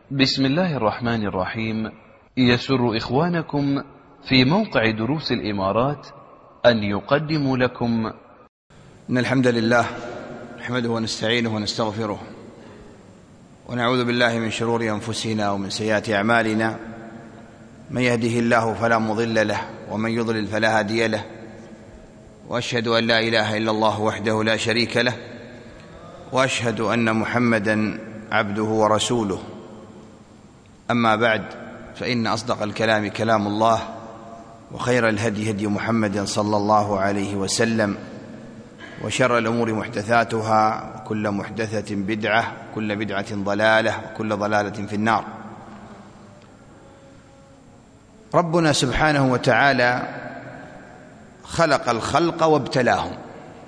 بسم الله الرحمن الرحيم. يسر إخوانكم في موقع دروس الإمارات أن يقدموا لكم إن الحمد لله نحمده ونستعينه ونستغفره ونعوذ بالله من شرور أنفسنا ومن سيئات أعمالنا. من يهده الله فلا مضل له ومن يضلل فلا هادي له، وأشهد أن لا إله إلا الله وحده لا شريك له، وأشهد أن محمدا عبده ورسوله. أما بعد، فإن أصدق الكلام كلام الله، وخير الهدي هدي محمد صلى الله عليه وسلم، وشر الأمور محدثاتها، وكل محدثة بدعة، وكل بدعة ضلالة، وكل ضلالة في النار. ربنا سبحانه وتعالى خلق الخلق وابتلاهم.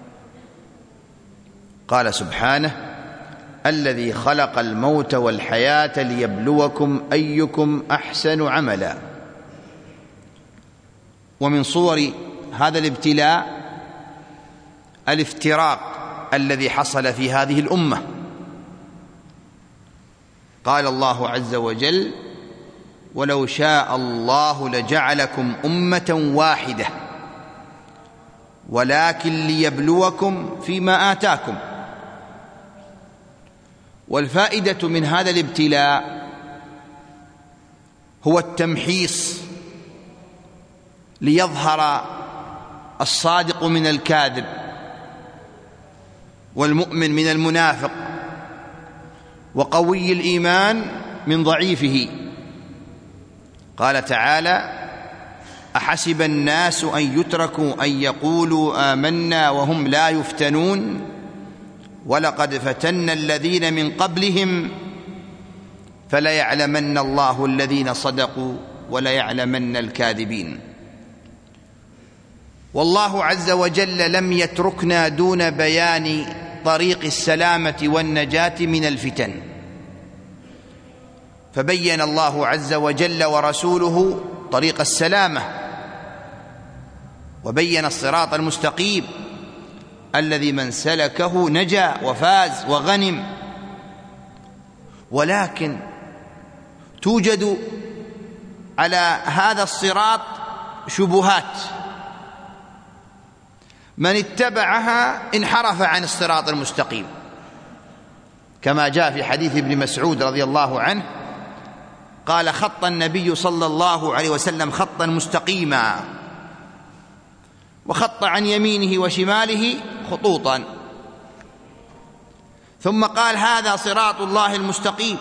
قال سبحانه: الذي خلق الموت والحياة ليبلوكم أيكم أحسن عملا. ومن صور هذا الابتلاء الافتراق الذي حصل في هذه الأمة. قال الله عز وجل: ولو شاء الله لجعلكم أمة واحدة ولكن ليبلوكم فيما آتاكم. والفائدة من هذا الابتلاء هو التمحيص، ليظهر الصادق من الكاذب، والمؤمن من المنافق، وقوي الإيمان من ضعيفه. قال تعالى: أحسب الناس أن يتركوا أن يقولوا آمنا وهم لا يفتنون ولقد فتنا الذين من قبلهم فليعلمن الله الذين صدقوا وليعلمن الكاذبين. والله عز وجل لم يتركنا دون بيان طريق السلامة والنجاة من الفتن، فبين الله عز وجل ورسوله طريق السلامة، وبين الصراط المستقيم الذي من سلكه نجا وفاز وغنم. ولكن توجد على هذا الصراط شبهات، من اتبعها انحرف عن الصراط المستقيم، كما جاء في حديث ابن مسعود رضي الله عنه قال: خط النبي صلى الله عليه وسلم خطا مستقيما، وخط عن يمينه وشماله خطوطا، ثم قال: هذا صراط الله المستقيم،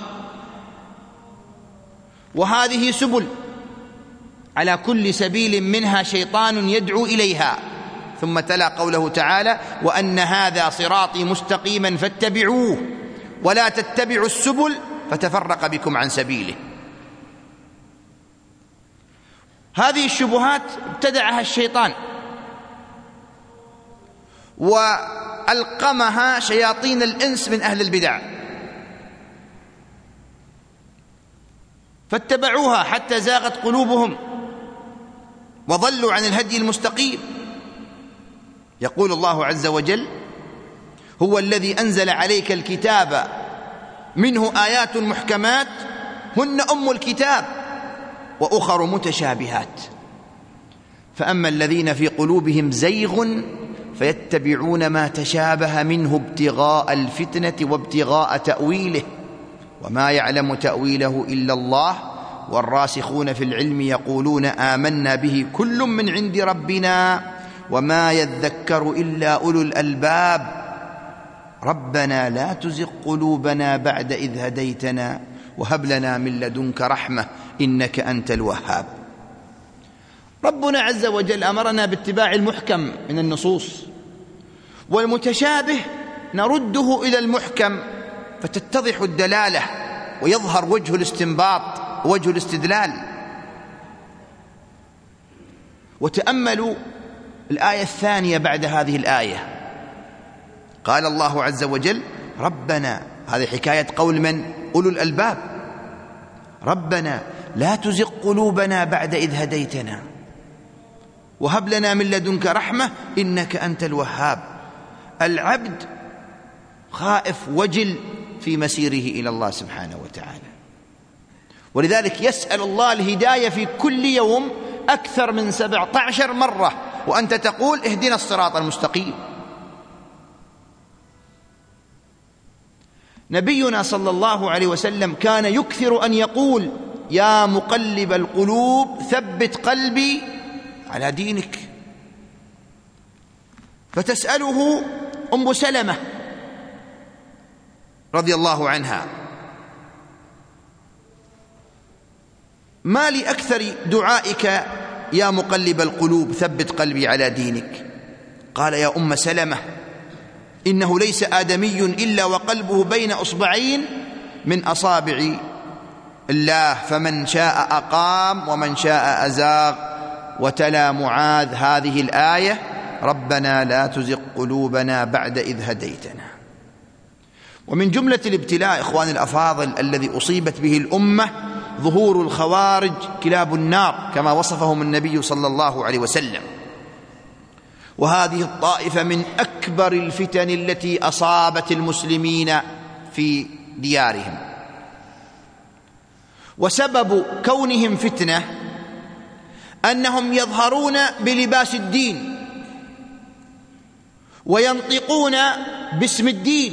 وهذه سبل، على كل سبيل منها شيطان يدعو إليها. ثم تلا قوله تعالى: وأن هذا صراطي مستقيما فاتبعوه ولا تتبعوا السبل فتفرق بكم عن سبيله. هذه الشبهات ابتدعها الشيطان وألقمها شياطين الإنس من أهل البدع، فاتبعوها حتى زاغت قلوبهم وضلوا عن الهدي المستقيم. يقول الله عز وجل: هو الذي أنزل عليك الكتاب منه آيات محكمات هن أم الكتاب وأخر متشابهات، فأما الذين في قلوبهم زيغ فيتبعون ما تشابه منه ابتغاء الفتنة وابتغاء تأويله وما يعلم تأويله إلا الله والراسخون في العلم يقولون آمنا به كل من عند ربنا وما يذكر إلا أولو الألباب ربنا لا تزغ قلوبنا بعد إذ هديتنا وهب لنا من لدنك رحمة إنك أنت الوهاب. ربنا عز وجل أمرنا باتباع المحكم من النصوص، والمتشابه نرده إلى المحكم فتتضح الدلالة ويظهر وجه الاستنباط ووجه الاستدلال. وتأملوا الآية الثانية بعد هذه الآية. قال الله عز وجل: ربنا، هذه حكاية قول من؟ أولو الألباب. ربنا لا تزغ قلوبنا بعد إذ هديتنا وهب لنا من لدنك رحمة إنك أنت الوهاب. العبد خائف وجل في مسيره إلى الله سبحانه وتعالى، ولذلك يسأل الله الهداية في كل يوم أكثر من 17 مرة، وأنت تقول اهدنا الصراط المستقيم. نبينا صلى الله عليه وسلم كان يكثر أن يقول: يا مقلب القلوب ثبت قلبي على دينك. فتسأله أم سلمة رضي الله عنها: ما لي أكثر دعائك يا مقلب القلوب ثبت قلبي على دينك؟ قال: يا أم سلمة، إنه ليس آدمي إلا وقلبه بين أصبعين من أصابع الله، فمن شاء أقام ومن شاء أزاغ. وتلا معاذ هذه الآية: ربنا لا تزغ قلوبنا بعد إذ هديتنا. ومن جملة الابتلاء إخواني الأفاضل الذي أصيبت به الأمة ظهور الخوارج كلاب النار كما وصفهم النبي صلى الله عليه وسلم. وهذه الطائفة من أكبر الفتن التي أصابت المسلمين في ديارهم. وسبب كونهم فتنة أنهم يظهرون بلباس الدين وينطقون باسم الدين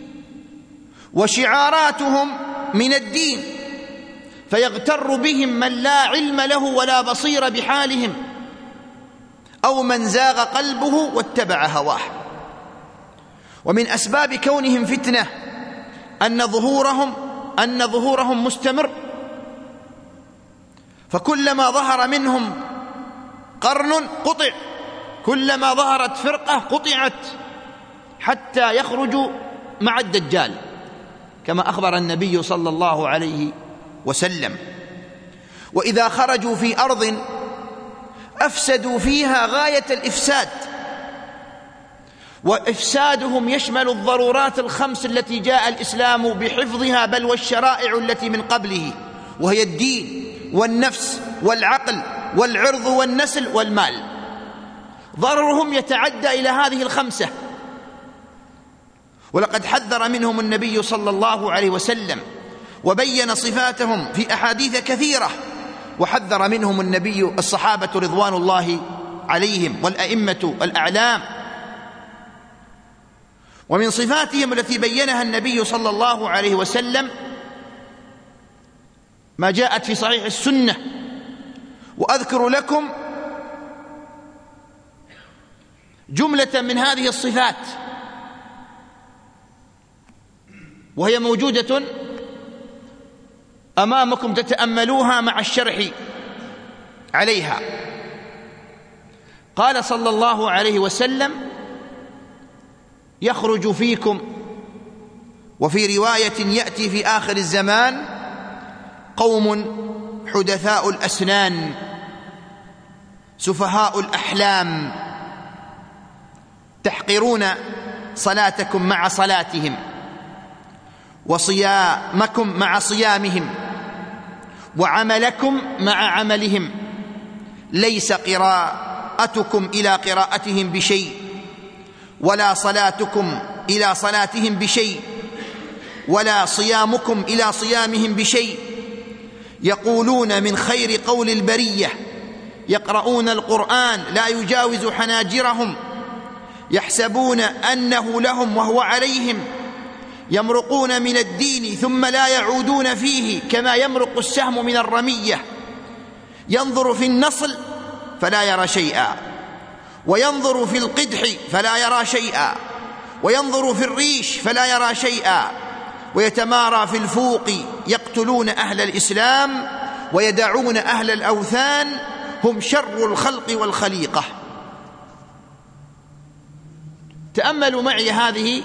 وشعاراتهم من الدين، فيغتر بهم من لا علم له ولا بصير بحالهم، أو من زاغ قلبه واتبع هواه. ومن أسباب كونهم فتنة أن ظهورهم مستمر، فكلما ظهر منهم قرن قطع، كلما ظهرت فرقة قطعت، حتى يخرجوا مع الدجال كما أخبر النبي صلى الله عليه وسلم. وإذا خرجوا في أرض أفسدوا فيها غاية الإفساد، وإفسادهم يشمل الضرورات الخمس التي جاء الإسلام بحفظها، بل والشرائع التي من قبله، وهي الدين والنفس والعقل والعرض والنسل والمال. ضررهم يتعدى إلى هذه الخمسة، ولقد حذر منهم النبي صلى الله عليه وسلم وبين صفاتهم في أحاديث كثيرة، وحذر منهم الصحابة رضوان الله عليهم والأئمة الأعلام. ومن صفاتهم التي بينها النبي صلى الله عليه وسلم ما جاءت في صحيح السنة، وأذكر لكم جملة من هذه الصفات وهي موجودة أمامكم تتأملوها مع الشرح عليها. قال صلى الله عليه وسلم: يخرج فيكم، وفي رواية يأتي في آخر الزمان، قوم حدثاء الأسنان سفهاء الأحلام، تحقرون صلاتكم مع صلاتهم وصيامكم مع صيامهم وعملكم مع عملهم، ليس قراءتكم إلى قراءتهم بشيء، ولا صلاتكم إلى صلاتهم بشيء، ولا صيامكم إلى صيامهم بشيء. يقولون من خير قول البرية، يقرؤون القرآن لا يجاوز حناجرهم، يحسبون أنه لهم وهو عليهم، يمرقون من الدين ثم لا يعودون فيه كما يمرق السهم من الرمية، ينظر في النصل فلا يرى شيئا، وينظر في القدح فلا يرى شيئا، وينظر في الريش فلا يرى شيئا، ويتمارى في الفوق، يقتلون أهل الإسلام ويدعون أهل الأوثان، هم شر الخلق والخليقة. تأملوا معي هذه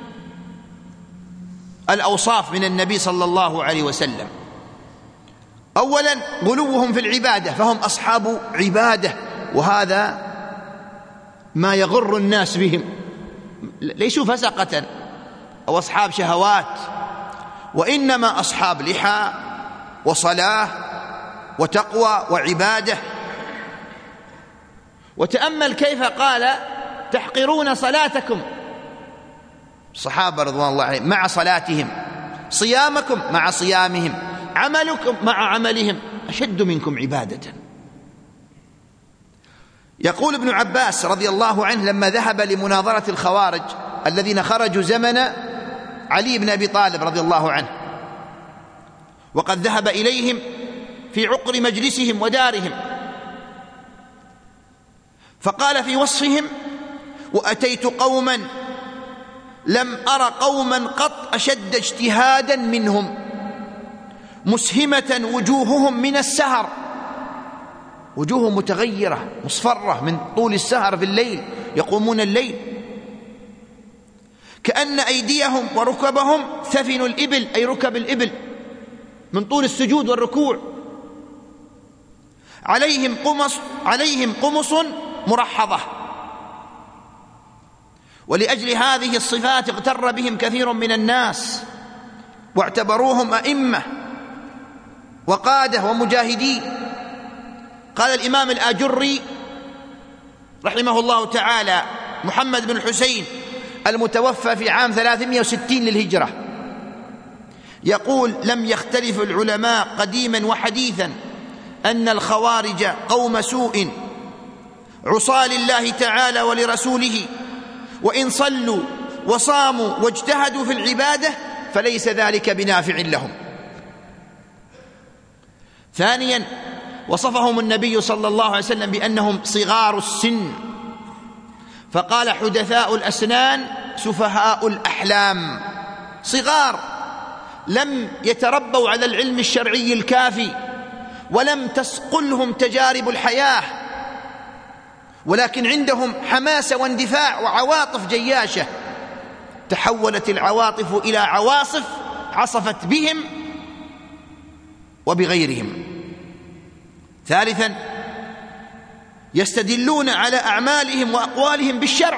الأوصاف من النبي صلى الله عليه وسلم. أولا غلوهم في العبادة، فهم أصحاب عبادة، وهذا ما يغر الناس بهم، ليسوا فسقة أو أصحاب شهوات، وإنما أصحاب لحى وصلاة وتقوى وعبادة. وتأمل كيف قال: تحقرون صلاتكم، الصحابة رضوان الله عليهم مع صلاتهم، صيامكم مع صيامهم، عملكم مع عملهم أشد منكم عبادة. يقول ابن عباس رضي الله عنه لما ذهب لمناظرة الخوارج الذين خرجوا زمن علي بن أبي طالب رضي الله عنه، وقد ذهب إليهم في عقر مجلسهم ودارهم، فقال في وصفهم: وأتيت قوما لم أر قوما قط أشد اجتهادا منهم، مسهمة وجوههم من السهر، وجوههم متغيرة مصفرة من طول السهر في الليل، يقومون الليل، كأن أيديهم وركبهم ثفن الإبل، أي ركب الإبل من طول السجود والركوع، عليهم قمص مرحضة. ولأجل هذه الصفات اغتر بهم كثير من الناس واعتبروهم أئمة وقادة ومجاهدين. قال الإمام الآجري رحمه الله تعالى، محمد بن الحسين المتوفى في عام 360 للهجرة، يقول: لم يختلف العلماء قديما وحديثا أن الخوارج قوم سوء عصى لله تعالى ولرسوله، وإن صلوا وصاموا واجتهدوا في العبادة فليس ذلك بنافع لهم. ثانيا، وصفهم النبي صلى الله عليه وسلم بأنهم صغار السن، فقال: حدثاء الأسنان سفهاء الأحلام، صغار لم يتربوا على العلم الشرعي الكافي، ولم تسقلهم تجارب الحياة، ولكن عندهم حماسة واندفاع وعواطف جياشة، تحولت العواطف إلى عواصف عصفت بهم وبغيرهم. ثالثا، يستدلون على أعمالهم وأقوالهم بالشرع،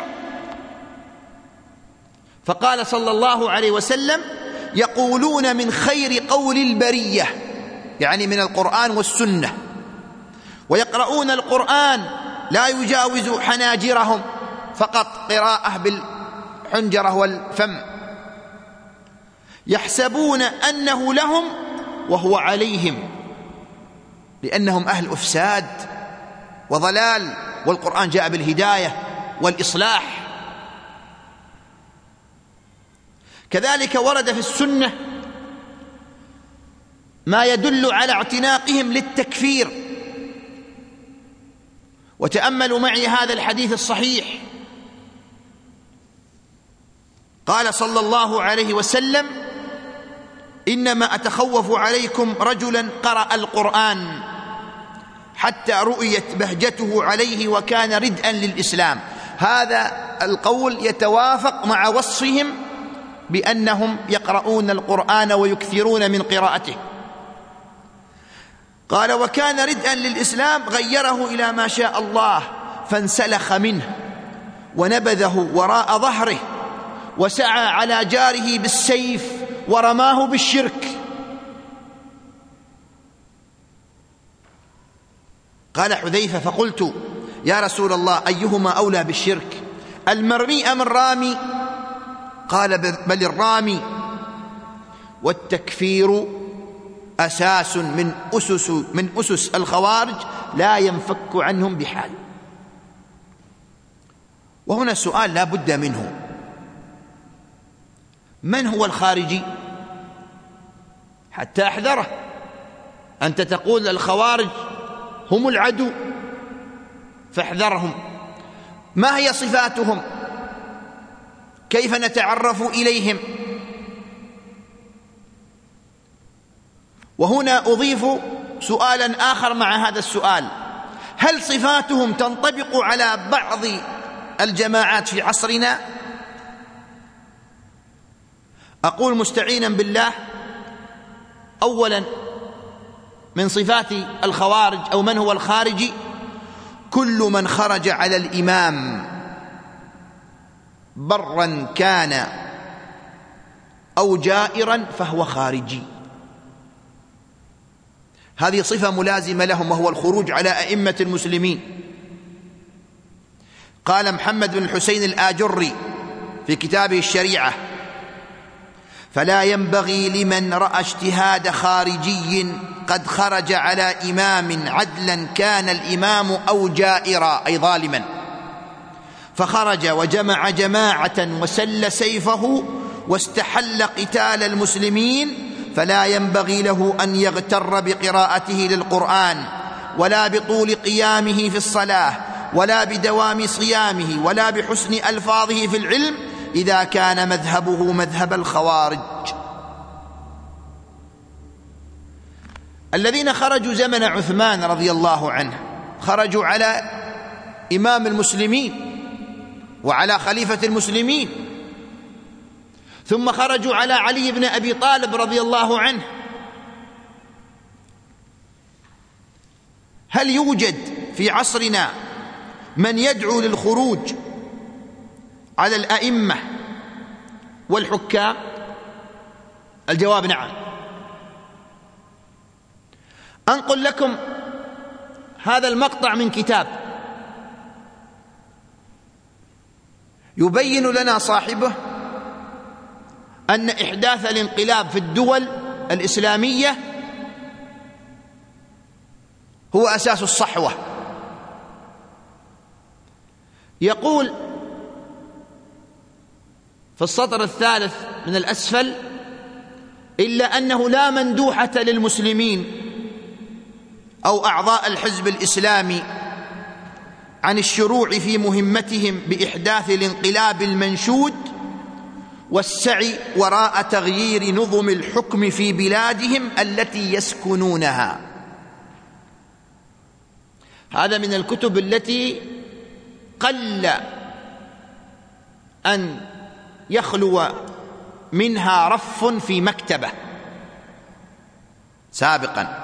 فقال صلى الله عليه وسلم: يقولون من خير قول البرية، يعني من القرآن والسنة، ويقرؤون القرآن لا يجاوز حناجرهم، فقط قراءة بالحنجرة والفم، يحسبون أنه لهم وهو عليهم، لأنهم أهل أفساد وضلال، والقرآن جاء بالهداية والإصلاح. كذلك ورد في السنة ما يدل على اعتناقهم للتكفير. وتأملوا معي هذا الحديث الصحيح، قال صلى الله عليه وسلم: إنما أتخوف عليكم رجلا قرأ القرآن حتى رؤيت بهجته عليه وكان ردءا للإسلام. هذا القول يتوافق مع وصفهم بأنهم يقرؤون القرآن ويكثرون من قراءته. قال: وكان ردءا للإسلام، غيره إلى ما شاء الله فانسلخ منه ونبذه وراء ظهره، وسعى على جاره بالسيف ورماه بالشرك. قال حذيفة: فقلت: يا رسول الله، أيهما أولى بالشرك، المرمي أم الرامي؟ قال: بل الرامي. والتكفير أساس من أسس الخوارج لا ينفك عنهم بحال. وهنا سؤال لا بد منه: من هو الخارجي؟ حتى أحذره. أنت تقول الخوارج هم العدو، فاحذرهم. ما هي صفاتهم؟ كيف نتعرف إليهم؟ وهنا أضيف سؤالا آخر مع هذا السؤال: هل صفاتهم تنطبق على بعض الجماعات في عصرنا؟ أقول مستعينا بالله: أولا من صفات الخوارج أو من هو الخارجي كل من خرج على الإمام برا كان أو جائرا فهو خارجي. هذه صفة ملازمة لهم، وهو الخروج على أئمة المسلمين. قال محمد بن الحسين الآجري في كتابه الشريعة: فلا ينبغي لمن رأى اجتهاد خارجي قد خرج على إمام عدلا كان الإمام أو جائرا أي ظالما فخرج وجمع جماعة وسل سيفه واستحل قتال المسلمين، فلا ينبغي له أن يغتر بقراءته للقرآن ولا بطول قيامه في الصلاة ولا بدوام صيامه ولا بحسن ألفاظه في العلم إذا كان مذهبه مذهب الخوارج. الذين خرجوا زمن عثمان رضي الله عنه خرجوا على إمام المسلمين وعلى خليفة المسلمين، ثم خرجوا على علي بن أبي طالب رضي الله عنه. هل يوجد في عصرنا من يدعو للخروج على الأئمة والحكام؟ الجواب نعم. أنقل لكم هذا المقطع من كتاب يبين لنا صاحبه أن إحداث الانقلاب في الدول الإسلامية هو أساس الصحوة. يقول في السطر الثالث من الأسفل: إلا أنه لا مندوحة للمسلمين أو أعضاء الحزب الإسلامي عن الشروع في مهمتهم بإحداث الانقلاب المنشود والسعي وراء تغيير نظم الحكم في بلادهم التي يسكنونها. هذا من الكتب التي قل أن يخلو منها رف في مكتبة سابقا،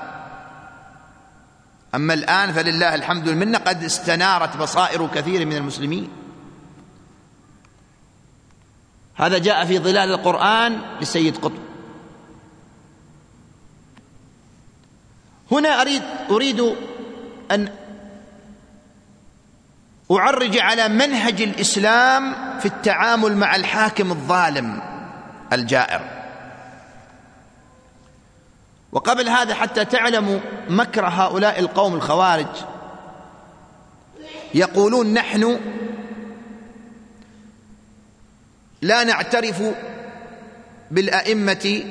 أما الآن فلله الحمد والمنة قد استنارت بصائر كثير من المسلمين. هذا جاء في ظلال القرآن للسيد قطب. هنا أريد أن أعرج على منهج الإسلام في التعامل مع الحاكم الظالم الجائر. وقبل هذا حتى تعلموا مكر هؤلاء القوم الخوارج، يقولون: نحن لا نعترف بالأئمة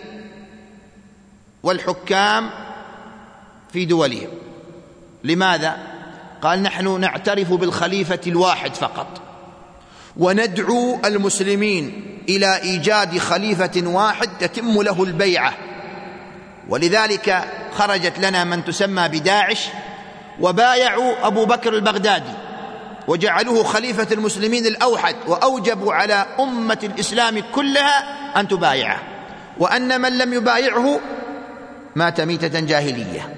والحكام في دولهم. لماذا؟ قال: نحن نعترف بالخليفة الواحد فقط، وندعو المسلمين إلى إيجاد خليفة واحد تتم له البيعة. ولذلك خرجت لنا من تسمى بداعش وبايعوا أبو بكر البغدادي وجعلوه خليفة المسلمين الأوحد، وأوجبوا على أمة الإسلام كلها أن تبايعه، وأن من لم يبايعه مات ميتة جاهلية.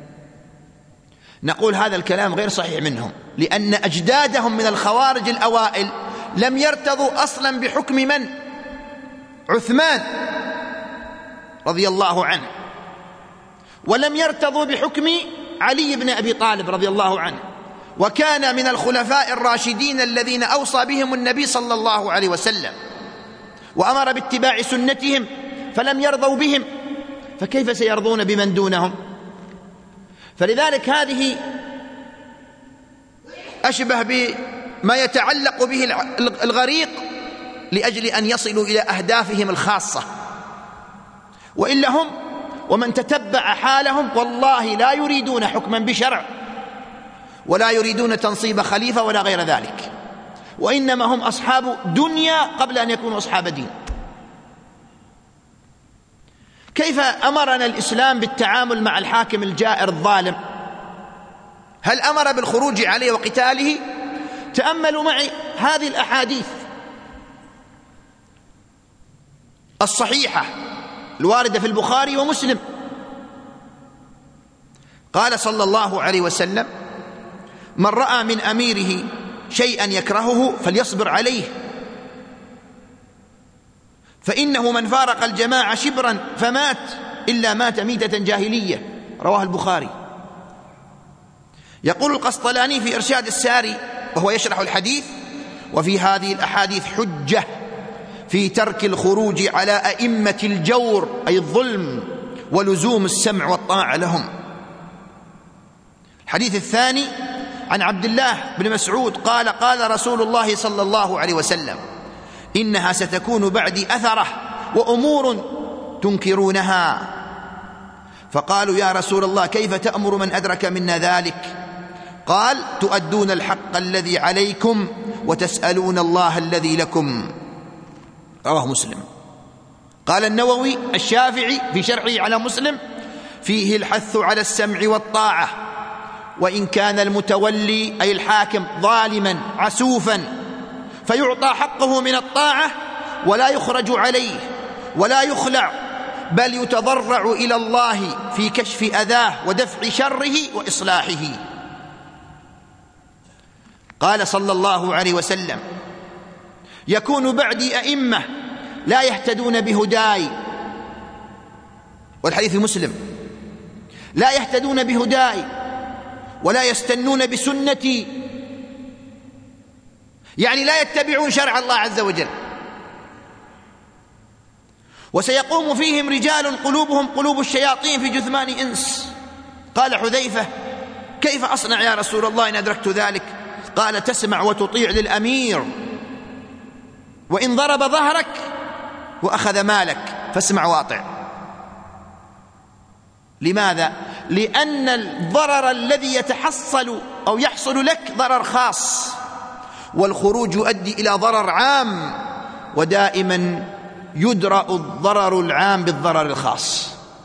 نقول هذا الكلام غير صحيح منهم، لأن أجدادهم من الخوارج الأوائل لم يرتضوا أصلا بحكم من؟ عثمان رضي الله عنه، ولم يرتضوا بحكم علي بن أبي طالب رضي الله عنه، وكان من الخلفاء الراشدين الذين أوصى بهم النبي صلى الله عليه وسلم وأمر باتباع سنتهم، فلم يرضوا بهم، فكيف سيرضون بمن دونهم؟ فلذلك هذه أشبه بما يتعلق به الغريق لأجل أن يصلوا إلى أهدافهم الخاصة، وإلا هم ومن تتبع حالهم والله لا يريدون حكما بشرع ولا يريدون تنصيب خليفة ولا غير ذلك، وإنما هم أصحاب دنيا قبل أن يكونوا أصحاب دين. كيف أمرنا الإسلام بالتعامل مع الحاكم الجائر الظالم؟ هل أمر بالخروج عليه وقتاله؟ تأملوا معي هذه الأحاديث الصحيحة الواردة في البخاري ومسلم. قال صلى الله عليه وسلم: من رأى من أميره شيئا يكرهه فليصبر عليه، فإنه من فارق الجماعة شبرا فمات إلا مات ميتة جاهلية. رواه البخاري. يقول القسطلاني في إرشاد الساري وهو يشرح الحديث: وفي هذه الأحاديث حجة في ترك الخروج على أئمة الجور أي الظلم ولزوم السمع والطاعة لهم. الحديث الثاني عن عبد الله بن مسعود قال: قال رسول الله صلى الله عليه وسلم: إنها ستكون بعدي أثرة وأمور تنكرونها. فقالوا: يا رسول الله كيف تأمر من أدرك منا ذلك؟ قال: تؤدون الحق الذي عليكم وتسألون الله الذي لكم. رواه مسلم. قال النووي الشافعي في شرحه على مسلم: فيه الحث على السمع والطاعة، وإن كان المتولي أي الحاكم ظالما عسوفا فيعطى حقه من الطاعة ولا يخرج عليه ولا يخلع، بل يتضرع إلى الله في كشف أذاه ودفع شره وإصلاحه. قال صلى الله عليه وسلم: يكون بعدي أئمة لا يهتدون بهداي، والحديث مسلم: لا يهتدون بهداي ولا يستنون بسنتي، يعني لا يتبعون شرع الله عز وجل. وسيقوم فيهم رجال قلوبهم قلوب الشياطين في جثمان إنس. قال حذيفة: كيف أصنع يا رسول الله إن أدركت ذلك؟ قال: تسمع وتطيع للأمير، وإن ضرب ظهرك وأخذ مالك فاسمع واطع. لماذا؟ لأن الضرر الذي يتحصل أو يحصل لك ضرر خاص، والخروج يؤدي إلى ضرر عام، ودائما يدرأ الضرر العام بالضرر الخاص.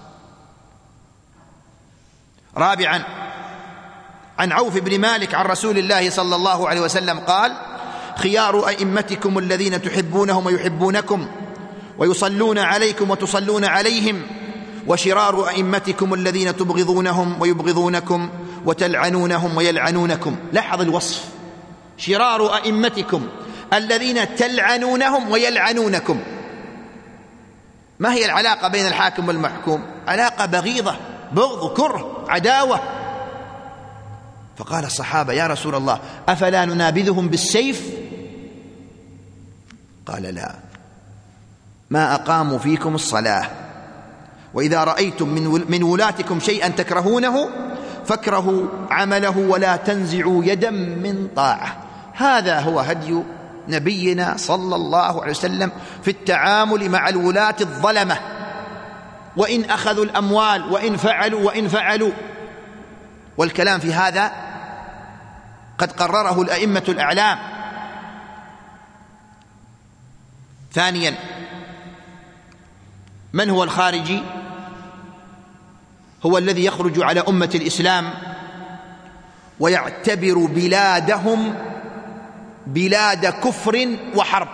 رابعا عن عوف بن مالك عن رسول الله صلى الله عليه وسلم قال: خيار أئمتكم الذين تحبونهم ويحبونكم ويصلون عليكم وتصلون عليهم، وشرار أئمتكم الذين تبغضونهم ويبغضونكم وتلعنونهم ويلعنونكم. لاحظ الوصف: شرار أئمتكم الذين تلعنونهم ويلعنونكم. ما هي العلاقة بين الحاكم والمحكوم؟ علاقة بغيضة، بغض، كره، عداوة. فقال الصحابة: يا رسول الله أفلا ننابذهم بالسيف؟ قال: لا، ما أقاموا فيكم الصلاة، وإذا رأيتم من ولاتكم شيئا تكرهونه فاكرهوا عمله ولا تنزعوا يدا من طاعة. هذا هو هدي نبينا صلى الله عليه وسلم في التعامل مع الولاة الظلمة، وإن أخذوا الأموال وإن فعلوا. والكلام في هذا قد قرره الأئمة الأعلام. ثانيا، من هو الخارجي؟ هو الذي يخرج على أمة الإسلام ويعتبر بلادهم بلاد كفر وحرب.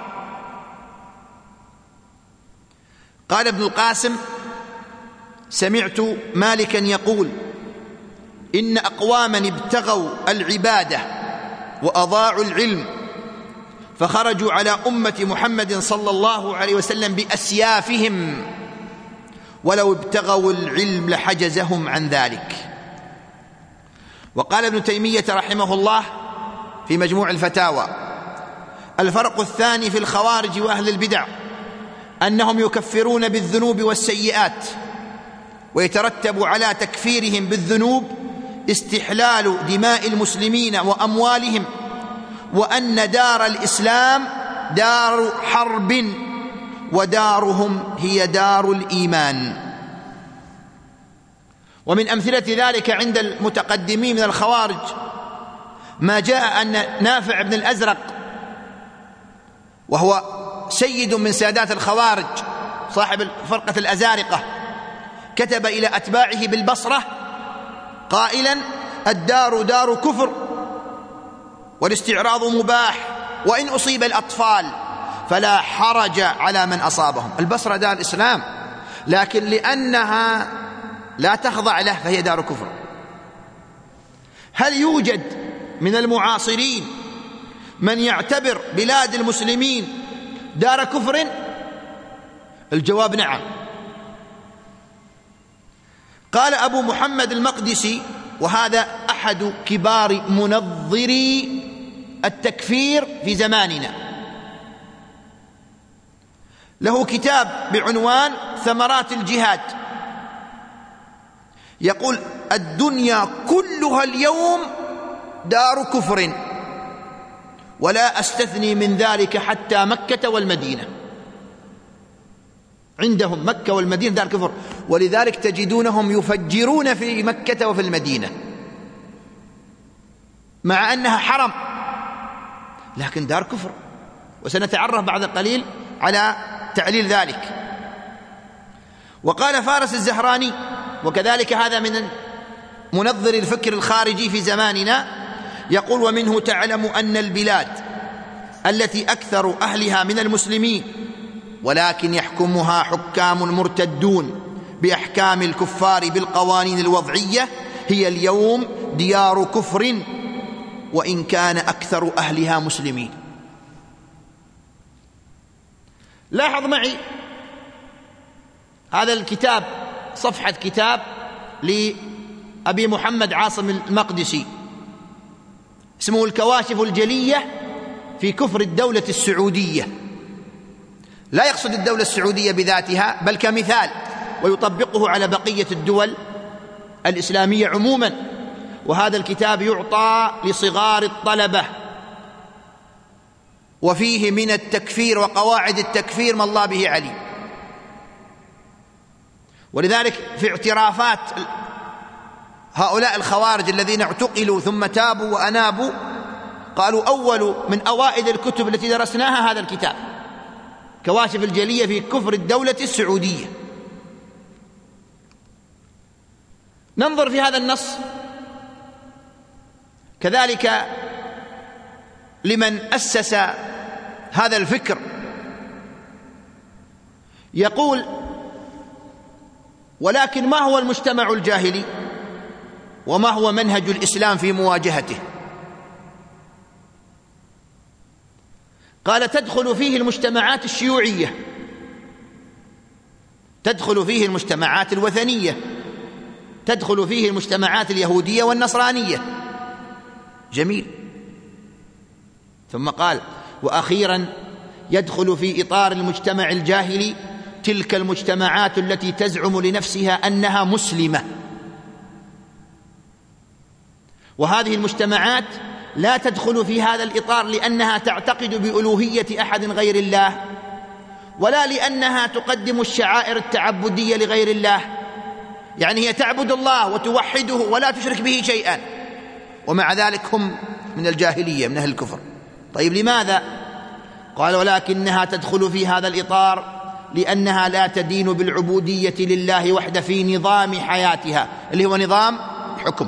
قال ابن القاسم: سمعت مالكا يقول: إن أقواما ابتغوا العبادة وأضاعوا العلم فخرجوا على أمة محمد صلى الله عليه وسلم بأسيافهم، ولو ابتغوا العلم لحجزهم عن ذلك. وقال ابن تيمية رحمه الله في مجموع الفتاوى: الفرق الثاني في الخوارج وأهل البدع أنهم يكفرون بالذنوب والسيئات، ويترتب على تكفيرهم بالذنوب استحلال دماء المسلمين وأموالهم، وأن دار الإسلام دار حرب ودارهم هي دار الإيمان. ومن أمثلة ذلك عند المتقدمين من الخوارج ما جاء أن نافع بن الأزرق، وهو سيد من سادات الخوارج صاحب فرقة الأزارقة، كتب إلى أتباعه بالبصرة قائلا: الدار دار كفر والاستعراض مباح، وإن أصيب الأطفال فلا حرج على من أصابهم. البصرة دار الإسلام، لكن لأنها لا تخضع له فهي دار كفر. هل يوجد من المعاصرين من يعتبر بلاد المسلمين دار كفر؟ الجواب نعم. قال أبو محمد المقدسي، وهذا أحد كبار منظري التكفير في زماننا: له كتاب بعنوان ثمرات الجهاد، يقول: الدنيا كلها اليوم دار كفر، ولا أستثني من ذلك حتى مكة والمدينة. عندهم مكة والمدينة دار كفر، ولذلك تجدونهم يفجرون في مكة وفي المدينة مع أنها حرم، لكن دار كفر. وسنتعرف بعد قليل على تعليل ذلك. وقال فارس الزهراني، وكذلك هذا من منظر الفكر الخارجي في زماننا، يقول: ومنه تعلم أن البلاد التي أكثر أهلها من المسلمين ولكن يحكمها حكام مرتدون بأحكام الكفار بالقوانين الوضعية هي اليوم ديار كفر وإن كان أكثر أهلها مسلمين. لاحظ معي هذا الكتاب، صفحة كتاب لأبي محمد عاصم المقدسي اسمه الكواشف الجلية في كفر الدولة السعودية. لا يقصد الدولة السعودية بذاتها، بل كمثال، ويطبقه على بقية الدول الإسلامية عموما. وهذا الكتاب يعطى لصغار الطلبة، وفيه من التكفير وقواعد التكفير ما الله به عليم. ولذلك في اعترافات هؤلاء الخوارج الذين اعتقلوا ثم تابوا وأنابوا، قالوا: أول من أوائل الكتب التي درسناها هذا الكتاب، كواشف الجلية في كفر الدولة السعودية. ننظر في هذا النص كذلك لمن أسس هذا الفكر، يقول: ولكن ما هو المجتمع الجاهلي وما هو منهج الإسلام في مواجهته؟ قال: تدخل فيه المجتمعات الشيوعية، تدخل فيه المجتمعات الوثنية، تدخل فيه المجتمعات اليهودية والنصرانية. جميل. ثم قال: وأخيرا يدخل في إطار المجتمع الجاهلي تلك المجتمعات التي تزعم لنفسها أنها مسلمة، وهذه المجتمعات لا تدخل في هذا الإطار لأنها تعتقد بألوهية أحد غير الله، ولا لأنها تقدم الشعائر التعبدية لغير الله، يعني هي تعبد الله وتوحده ولا تشرك به شيئا، ومع ذلك هم من الجاهلية، من أهل الكفر. طيب لماذا؟ قال: ولكنها تدخل في هذا الإطار لأنها لا تدين بالعبودية لله وحده في نظام حياتها اللي هو نظام الحكم،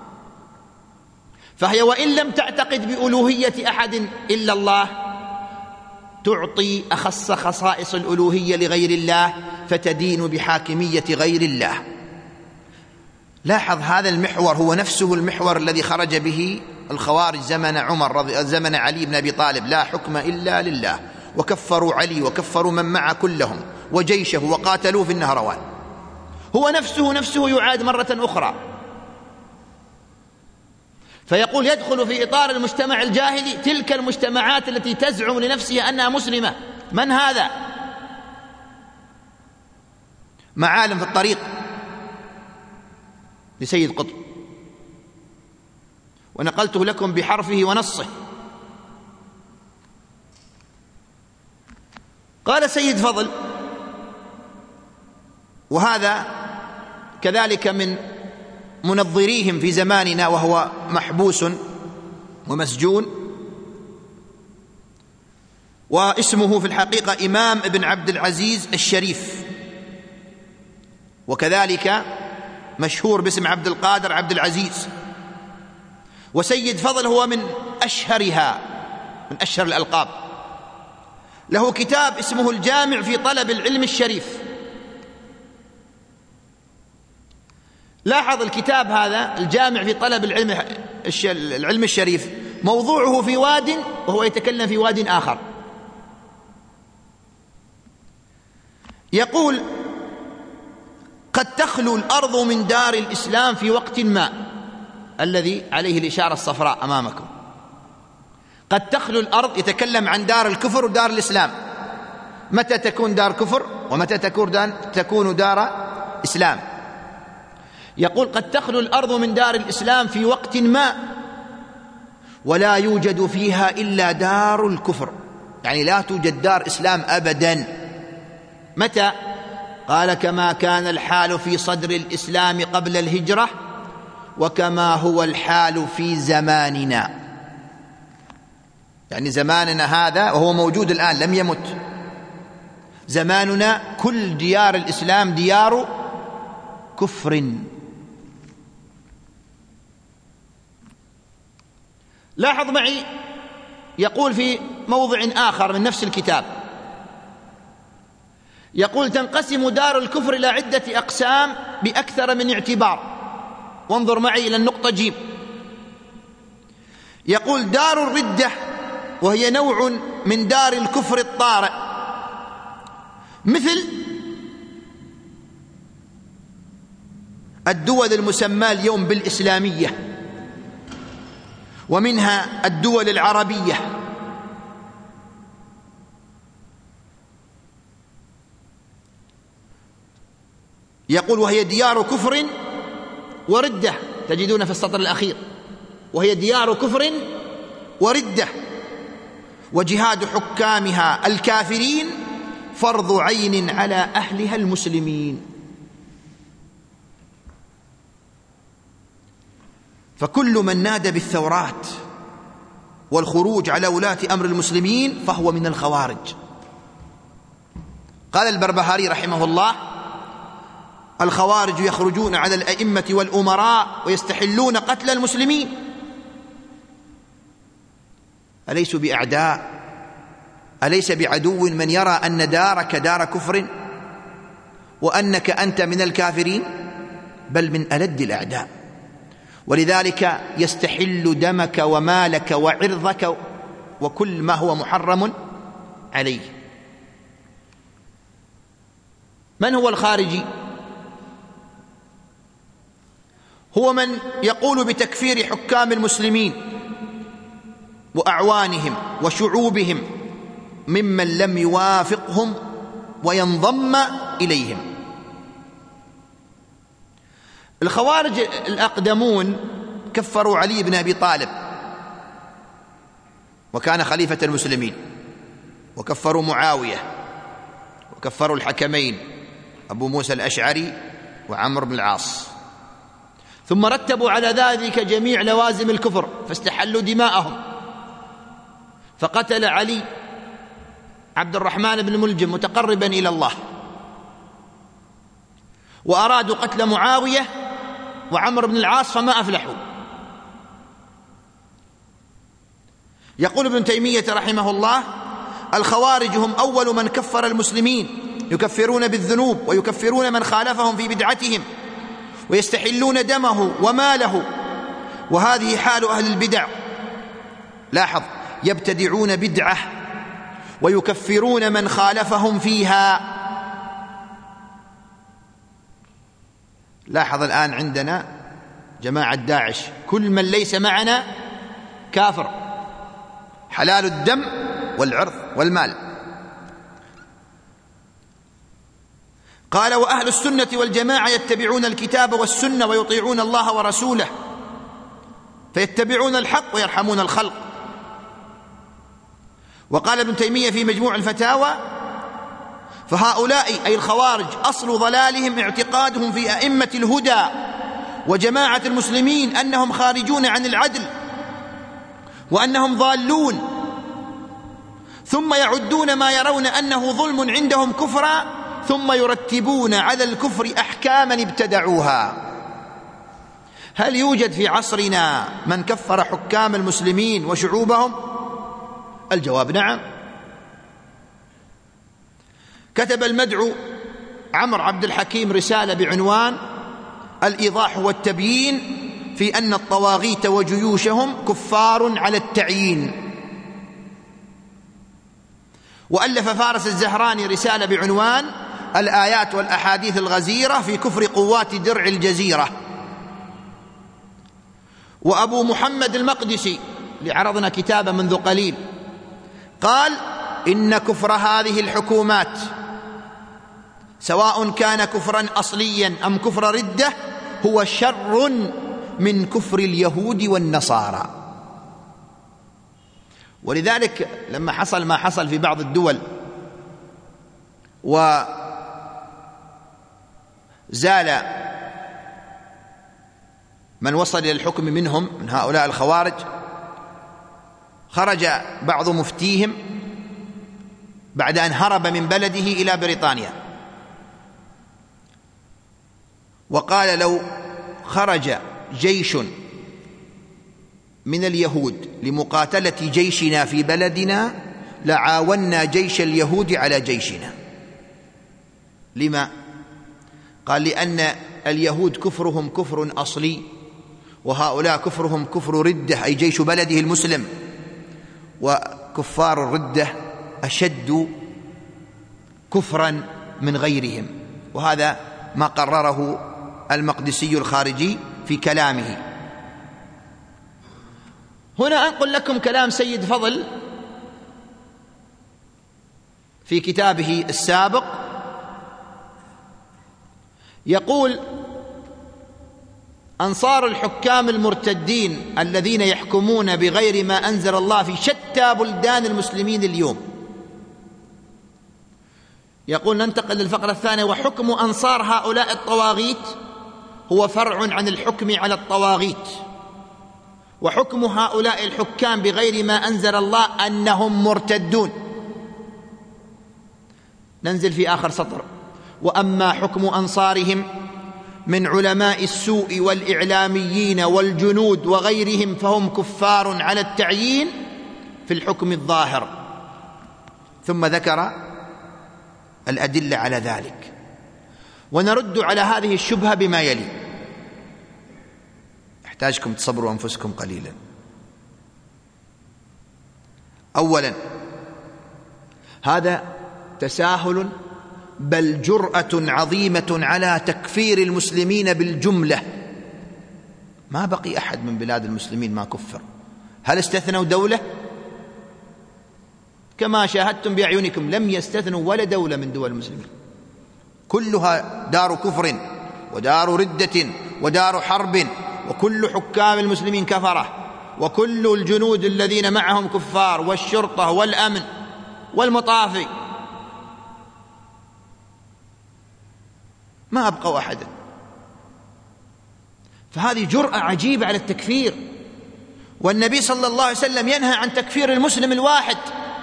فهي وإن لم تعتقد بألوهية أحد إلا الله تعطي أخص خصائص الألوهية لغير الله، فتدين بحاكمية غير الله. لاحظ هذا المحور هو نفسه المحور الذي خرج به الخوارج زمن علي بن أبي طالب: لا حكم إلا لله، وكفروا علي وكفروا من معه كلهم وجيشه وقاتلوه في النهروان. هو نفسه يعاد مرة أخرى، فيقول: يدخل في إطار المجتمع الجاهلي تلك المجتمعات التي تزعم لنفسها أنها مسلمة. من هذا؟ معالم في الطريق لسيد قطب، ونقلته لكم بحرفه ونصه. قال سيد فضل، وهذا كذلك من منظريهم في زماننا وهو محبوس ومسجون، واسمه في الحقيقة إمام ابن عبد العزيز الشريف، وكذلك مشهور باسم عبد القادر عبد العزيز. وسيد فضل هو من أشهرها، من أشهر الألقاب. له كتاب اسمه الجامع في طلب العلم الشريف. لاحظ الكتاب هذا الجامع في طلب العلم الشريف، موضوعه في واد وهو يتكلم في واد آخر. يقول: قد تخلو الأرض من دار الإسلام في وقت ما، الذي عليه الإشارة الصفراء أمامكم. قد تخلو الأرض، يتكلم عن دار الكفر ودار الإسلام، متى تكون دار كفر ومتى تكون دار إسلام. يقول قد تخلو الأرض من دار الإسلام في وقت ما ولا يوجد فيها إلا دار الكفر، يعني لا توجد دار إسلام أبدا. متى؟ قال كما كان الحال في صدر الإسلام قبل الهجرة وكما هو الحال في زماننا، يعني زماننا هذا وهو موجود الآن لم يمت، زماننا كل ديار الإسلام ديار كفر. لاحظ معي يقول في موضع آخر من نفس الكتاب، يقول تنقسم دار الكفر إلى عدة أقسام بأكثر من اعتبار. وانظر معي إلى النقطة ج. يقول دار الردة وهي نوع من دار الكفر الطارئ، مثل الدول المسماة اليوم بالإسلامية، ومنها الدول العربية، يقول وهي ديار كفر وردة، تجدون في السطر الأخير وهي ديار كفر وردة، وجهاد حكامها الكافرين فرض عين على أهلها المسلمين. فكل من نادى بالثورات والخروج على ولاة أمر المسلمين فهو من الخوارج. قال البربهاري رحمه الله الخوارج يخرجون على الأئمة والأمراء ويستحلون قتل المسلمين. أليسوا بأعداء؟ أليس بعدو من يرى أن دارك دار كفر وأنك أنت من الكافرين؟ بل من ألد الأعداء، ولذلك يستحل دمك ومالك وعرضك وكل ما هو محرم عليه. من هو الخارجي؟ هو من يقول بتكفير حكام المسلمين وأعوانهم وشعوبهم ممن لم يوافقهم وينضم إليهم. الخوارج الأقدمون كفروا علي بن أبي طالب وكان خليفة المسلمين، وكفروا معاوية، وكفروا الحكمين أبو موسى الأشعري وعمرو بن العاص، ثم رتبوا على ذلك جميع لوازم الكفر فاستحلوا دماءهم، فقتل علي عبد الرحمن بن ملجم متقربا إلى الله، وأرادوا قتل معاوية وعمرو بن العاص فما أفلحوا. يقول ابن تيمية رحمه الله الخوارج هم أول من كفر المسلمين، يكفرون بالذنوب ويكفرون من خالفهم في بدعتهم ويستحلون دمه وماله، وهذه حال أهل البدع. لاحظ يبتدعون بدعة ويكفرون من خالفهم فيها. لاحظ الآن عندنا جماعة داعش كل من ليس معنا كافر، حلال الدم والعرض والمال. قال وأهل السنة والجماعة يتبعون الكتاب والسنة ويطيعون الله ورسوله، فيتبعون الحق ويرحمون الخلق. وقال ابن تيمية في مجموع الفتاوى فهؤلاء أي الخوارج أصل ضلالهم اعتقادهم في أئمة الهدى وجماعة المسلمين أنهم خارجون عن العدل وأنهم ضالون، ثم يعدون ما يرون أنه ظلم عندهم كفرا، ثم يرتبون على الكفر أحكاما ابتدعوها. هل يوجد في عصرنا من كفر حكام المسلمين وشعوبهم؟ الجواب نعم. كتب المدعو عمرو عبد الحكيم رسالة بعنوان الإيضاح والتبيين في أن الطواغيت وجيوشهم كفار على التعيين. وألف فارس الزهراني رسالة بعنوان الآيات والأحاديث الغزيرة في كفر قوات درع الجزيرة. وأبو محمد المقدسي اللي عرضنا كتابه منذ قليل قال إن كفر هذه الحكومات سواء كان كفرا أصليا أم كفر ردة هو شر من كفر اليهود والنصارى. ولذلك لما حصل ما حصل في بعض الدول وزال من وصل إلى الحكم منهم من هؤلاء الخوارج، خرج بعض مفتيهم بعد أن هرب من بلده إلى بريطانيا وقال: لو خرج جيش من اليهود لمقاتلة جيشنا في بلدنا لعاونا جيش اليهود على جيشنا. لما؟ قال: لأن اليهود كفرهم كفر أصلي، وهؤلاء كفرهم كفر ردة، أي جيش بلده المسلم، وكفار الردة أشد كفرا من غيرهم. وهذا ما قرره المقدسي الخارجي في كلامه. هنا أنقل لكم كلام سيد فضل في كتابه السابق، يقول: أنصار الحكام المرتدين الذين يحكمون بغير ما أنزل الله في شتى بلدان المسلمين اليوم. يقول: ننتقل للفقرة الثانية: وحكم أنصار هؤلاء الطواغيت هو فرع عن الحكم على الطواغيت، وحكم هؤلاء الحكام بغير ما أنزل الله أنهم مرتدون. ننزل في آخر سطر: وأما حكم أنصارهم من علماء السوء والإعلاميين والجنود وغيرهم فهم كفار على التعيين في الحكم الظاهر. ثم ذكر الأدلة على ذلك، ونرد على هذه الشبهة بما يلي. أحتاجكم تصبروا أنفسكم قليلا. أولا، هذا تساهل بل جرأة عظيمة على تكفير المسلمين بالجملة. ما بقي أحد من بلاد المسلمين ما كفر. هل استثنوا دولة؟ كما شاهدتم بأعينكم لم يستثنوا ولا دولة من دول المسلمين، كلها دار كفر ودار ردة ودار حرب، وكل حكام المسلمين كفرة، وكل الجنود الذين معهم كفار، والشرطة والأمن والمطافي، ما أبقوا أحدا. فهذه جرأة عجيبة على التكفير، والنبي صلى الله عليه وسلم ينهى عن تكفير المسلم الواحد.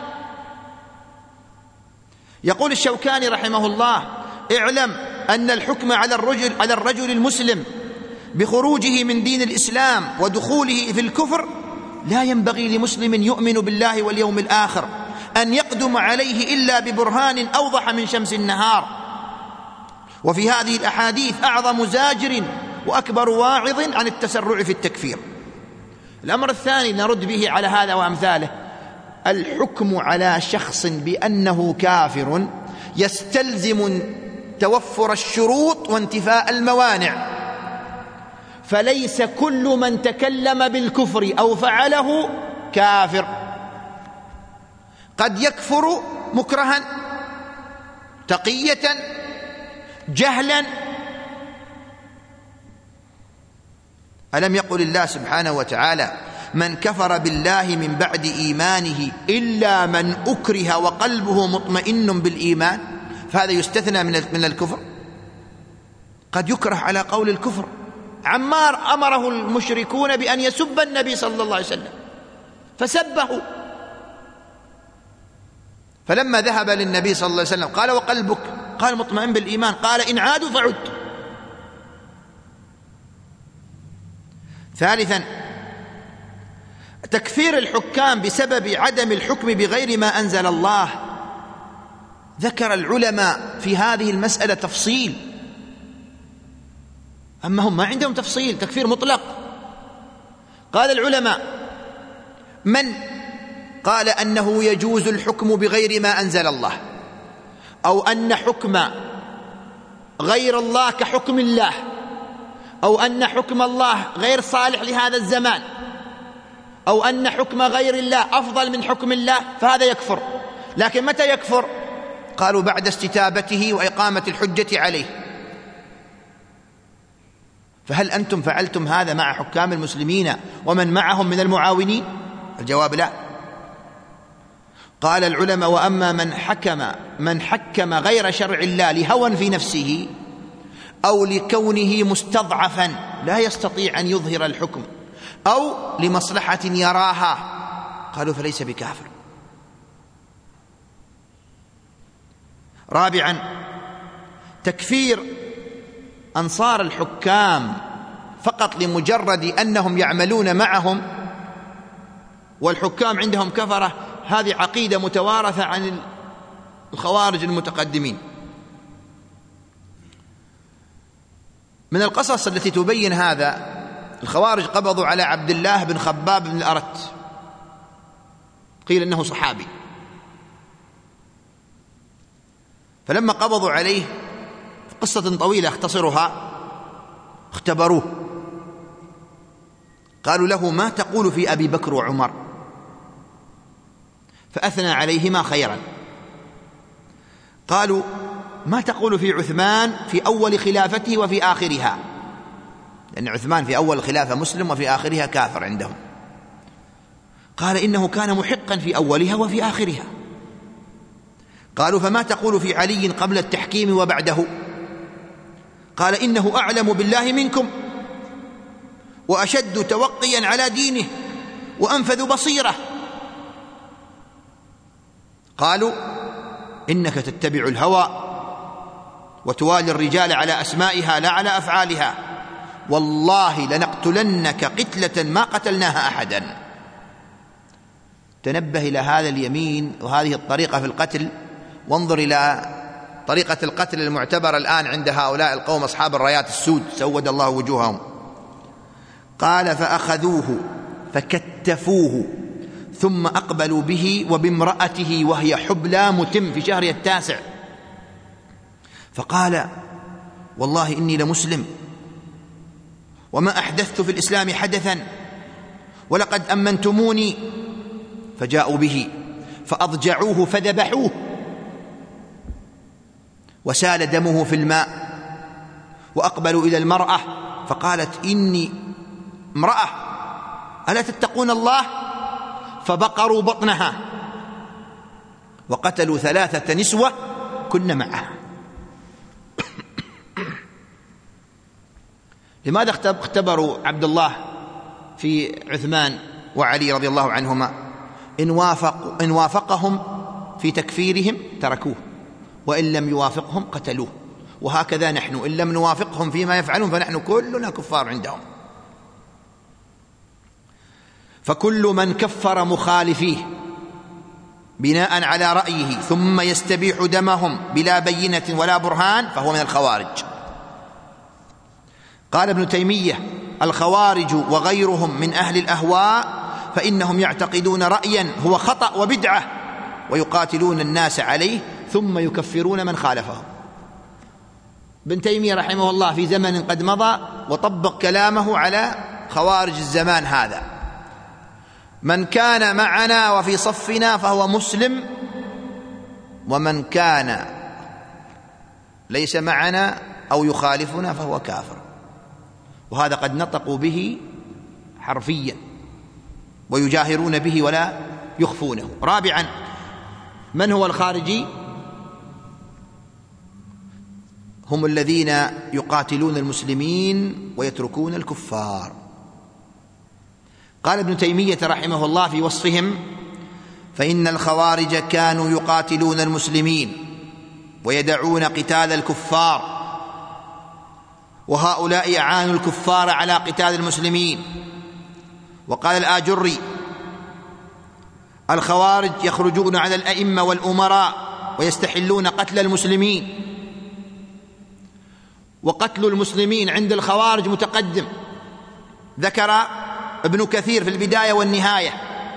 يقول الشوكاني رحمه الله: اعلم أن الحكم على الرجل المسلم بخروجه من دين الإسلام ودخوله في الكفر لا ينبغي لمسلم يؤمن بالله واليوم الآخر أن يقدم عليه إلا ببرهان أوضح من شمس النهار. وفي هذه الأحاديث أعظم زاجر وأكبر واعظ عن التسرع في التكفير. الأمر الثاني نرد به على هذا وأمثاله: الحكم على شخص بأنه كافر يستلزم توفر الشروط وانتفاء الموانع، فليس كل من تكلم بالكفر أو فعله كافر. قد يكفر مكرها، تقية، جهلا. ألم يقل الله سبحانه وتعالى: من كفر بالله من بعد إيمانه إلا من أكره وقلبه مطمئن بالإيمان؟ فهذا يستثنى من الكفر. قد يكره على قول الكفر. عمار أمره المشركون بأن يسب النبي صلى الله عليه وسلم فسبه، فلما ذهب للنبي صلى الله عليه وسلم قال: وقلبك؟ قال: مطمئن بالإيمان. قال: إن عادوا فعد. ثالثا، تكفير الحكام بسبب عدم الحكم بغير ما أنزل الله. ذكر العلماء في هذه المسألة تفصيل، أما هم ما عندهم تفصيل، تكفير مطلق. قال العلماء: من قال أنه يجوز الحكم بغير ما أنزل الله، أو أن حكم غير الله كحكم الله، أو أن حكم الله غير صالح لهذا الزمان، أو أن حكم غير الله أفضل من حكم الله، فهذا يكفر. لكن متى يكفر؟ قالوا بعد استتابته وإقامة الحجة عليه. فهل أنتم فعلتم هذا مع حكام المسلمين ومن معهم من المعاونين؟ الجواب لا. قال العلماء: وأما من حكم غير شرع الله لهوى في نفسه أو لكونه مستضعفا لا يستطيع أن يظهر الحكم أو لمصلحة يراها، قالوا فليس بكافر. رابعا، تكفير أنصار الحكام فقط لمجرد أنهم يعملون معهم والحكام عندهم كفرة، هذه عقيدة متوارثة عن الخوارج المتقدمين. من القصص التي تبين هذا: الخوارج قبضوا على عبد الله بن خباب بن الأرت، قيل إنه صحابي، فلما قبضوا عليه قصة طويلة اختصرها، اختبروه، قالوا له: ما تقول في أبي بكر وعمر؟ فأثنى عليهما خيرا. قالوا: ما تقول في عثمان في أول خلافته وفي آخرها؟ لأن عثمان في أول الخلافة مسلم وفي آخرها كافر عندهم. قال: إنه كان محقا في أولها وفي آخرها. قالوا: فما تقول في علي قبل التحكيم وبعده؟ قال: إنه أعلم بالله منكم وأشد توقيا على دينه وأنفذ بصيرة. قالوا: إنك تتبع الهوى وتوالي الرجال على أسمائها لا على أفعالها، والله لنقتلنك قتلة ما قتلناها أحدا. تنبه إلى هذا اليمين وهذه الطريقة في القتل، وانظر إلى طريقة القتل المعتبرة الآن عند هؤلاء القوم أصحاب الرايات السود سود الله وجوههم. قال: فأخذوه فكتفوه ثم أقبلوا به وبامرأته وهي حبلى متم في شهرها 9، فقال: والله إني لمسلم وما أحدثت في الإسلام حدثا ولقد أمنتموني. فجاءوا به فأضجعوه فذبحوه وسال دمه في الماء، وأقبلوا إلى المرأة فقالت: إني امرأة ألا تتقون الله؟ فبقروا بطنها وقتلوا 3 نسوة كن معها. لماذا اختبروا عبد الله في عثمان وعلي رضي الله عنهما؟ إن وافقهم في تكفيرهم تركوه، وإن لم يوافقهم قتلوه. وهكذا نحن إن لم نوافقهم فيما يفعلون فنحن كلنا كفار عندهم. فكل من كفر مخالفيه بناء على رأيه ثم يستبيح دمهم بلا بينة ولا برهان فهو من الخوارج. قال ابن تيمية: الخوارج وغيرهم من أهل الأهواء فإنهم يعتقدون رأيا هو خطأ وبدعة ويقاتلون الناس عليه ثم يكفرون من خالفهم. ابن تيمية رحمه الله في زمن قد مضى وطبق كلامه على خوارج الزمان هذا: من كان معنا وفي صفنا فهو مسلم، ومن كان ليس معنا أو يخالفنا فهو كافر. وهذا قد نطقوا به حرفيا ويجاهرون به ولا يخفونه. رابعا، من هو الخارجي؟ هم الذين يقاتلون المسلمين ويتركون الكفار. قال ابن تيمية رحمه الله في وصفهم: فإن الخوارج كانوا يقاتلون المسلمين ويدعون قتال الكفار، وهؤلاء أعانوا الكفار على قتال المسلمين. وقال الآجري: الخوارج يخرجون على الأئمة والأمراء ويستحلون قتل المسلمين، وقتل المسلمين عند الخوارج متقدم. ذكر ابن كثير في البداية والنهاية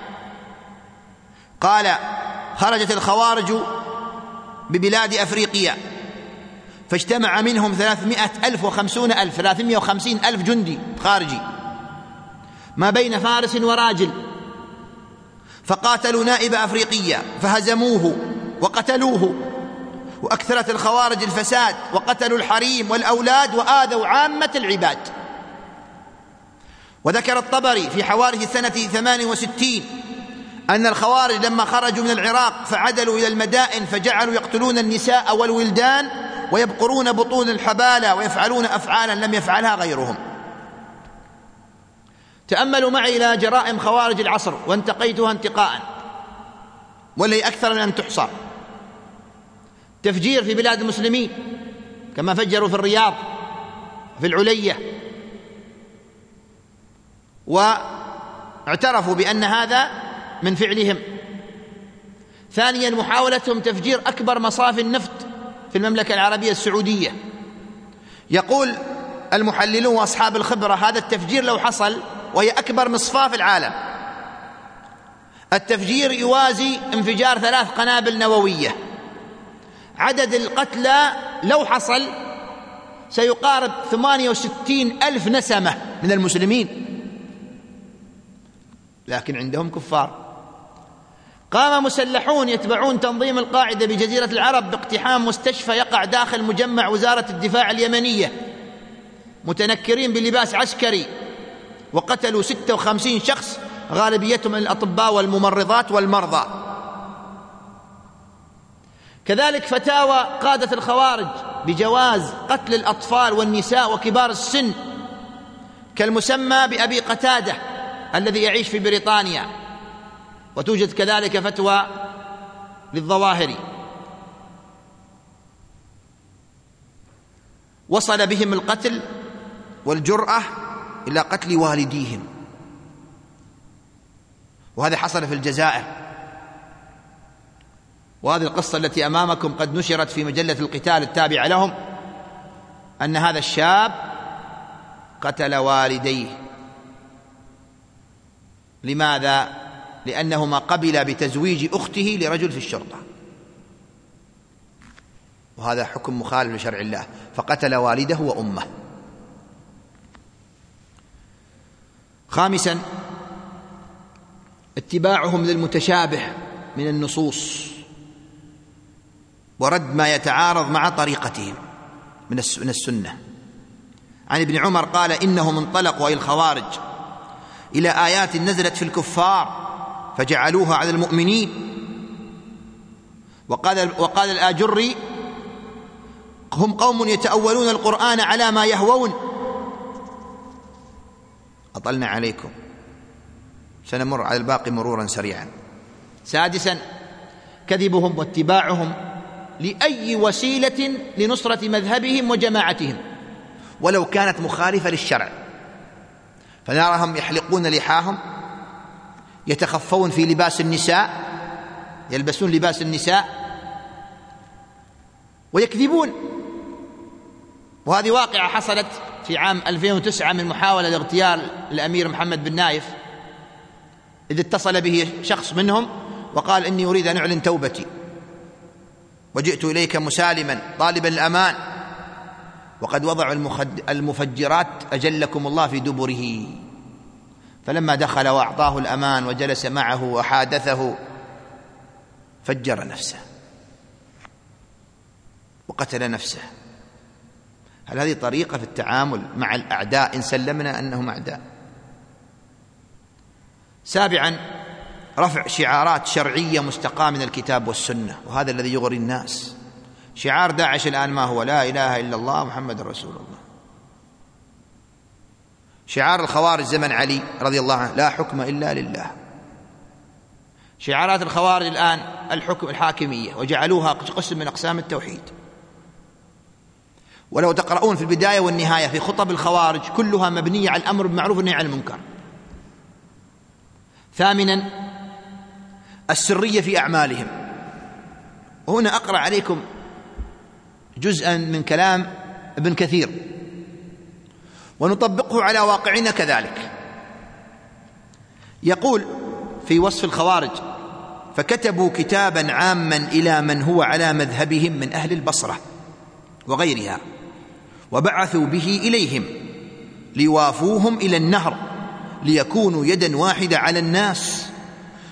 قال: خرجت الخوارج ببلاد أفريقيا فاجتمع منهم 350 ألف جندي خارجي ما بين فارس وراجل، فقاتلوا نائب أفريقيا فهزموه وقتلوه. وأكثرت الخوارج الفساد وقتلوا الحريم والأولاد وآذوا عامة العباد. وذكر الطبري في حوادث سنة 68 أن الخوارج لما خرجوا من العراق فعدلوا إلى المدائن فجعلوا يقتلون النساء والولدان ويبقرون بطون الحبالة ويفعلون أفعالا لم يفعلها غيرهم. تأملوا معي إلى جرائم خوارج العصر وانتقيتها انتقاء واللي أكثر من أن تحصى. تفجير في بلاد المسلمين كما فجروا في الرياض في العلية، واعترفوا بأن هذا من فعلهم. ثانيا محاولتهم تفجير أكبر مصافي النفط في المملكة العربية السعودية. يقول المحللون وأصحاب الخبرة هذا التفجير لو حصل، وهي أكبر مصفاة في العالم، التفجير يوازي انفجار 3 قنابل نووية. عدد القتلى لو حصل سيقارب 68,000 نسمة من المسلمين، لكن عندهم كفار. قام مسلحون يتبعون تنظيم القاعدة بجزيرة العرب باقتحام مستشفى يقع داخل مجمع وزارة الدفاع اليمنية متنكرين بلباس عسكري، وقتلوا 56 شخص غالبيتهم من الأطباء والممرضات والمرضى. كذلك فتاوى قادة الخوارج بجواز قتل الأطفال والنساء وكبار السن، كالمسمى بأبي قتادة الذي يعيش في بريطانيا، وتوجد كذلك فتوى للظواهري. وصل بهم القتل والجرأة إلى قتل والديهم، وهذا حصل في الجزائر. وهذه القصة التي أمامكم قد نشرت في مجلة القتال التابعة لهم، أن هذا الشاب قتل والديه. لماذا؟ لأنهما قبل بتزويج أخته لرجل في الشرطة، وهذا حكم مخالف لشرع الله، فقتل والده وأمه. خامسا اتباعهم للمتشابه من النصوص ورد ما يتعارض مع طريقتهم من السنة. عن ابن عمر قال إنهم انطلقوا أي الخوارج إلى آيات نزلت في الكفار فجعلوها على المؤمنين. وقال الآجري هم قوم يتأولون القرآن على ما يهوون. أطلنا عليكم، سنمر على الباقي مرورا سريعا. سادسا كذبهم واتباعهم لأي وسيلة لنصرة مذهبهم وجماعتهم ولو كانت مخالفة للشرع، فنراهم يحلقون لحاهم، يتخفون في لباس النساء، يلبسون لباس النساء ويكذبون. وهذه واقعة حصلت في عام 2009 من محاولة لاغتيال الأمير محمد بن نايف، إذ اتصل به شخص منهم وقال إني أريد أن أعلن توبتي وجئت إليك مسالما طالبا الأمان، وقد وضعوا المفجرات أجلكم الله في دبره. فلما دخل وأعطاه الأمان وجلس معه وحادثه فجر نفسه وقتل نفسه. هل هذه طريقة في التعامل مع الأعداء إن سلمنا أنهم أعداء؟ سابعا رفع شعارات شرعية مستقاة من الكتاب والسنة، وهذا الذي يغري الناس. شعار داعش الآن ما هو؟ لا إله إلا الله محمد رسول الله. شعار الخوارج زمن علي رضي الله عنه لا حكم إلا لله. شعارات الخوارج الآن الحكم الحاكمية، وجعلوها قسم من أقسام التوحيد. ولو تقرؤون في البداية والنهاية في خطب الخوارج كلها مبنية على الأمر بالمعروف والنهي عن المنكر. ثامنا السرية في أعمالهم. وهنا أقرأ عليكم جزءا من كلام ابن كثير ونطبقه على واقعنا كذلك. يقول في وصف الخوارج: فكتبوا كتابا عاما إلى من هو على مذهبهم من أهل البصرة وغيرها، وبعثوا به إليهم ليوافوهم إلى النهر ليكونوا يدا واحدة على الناس،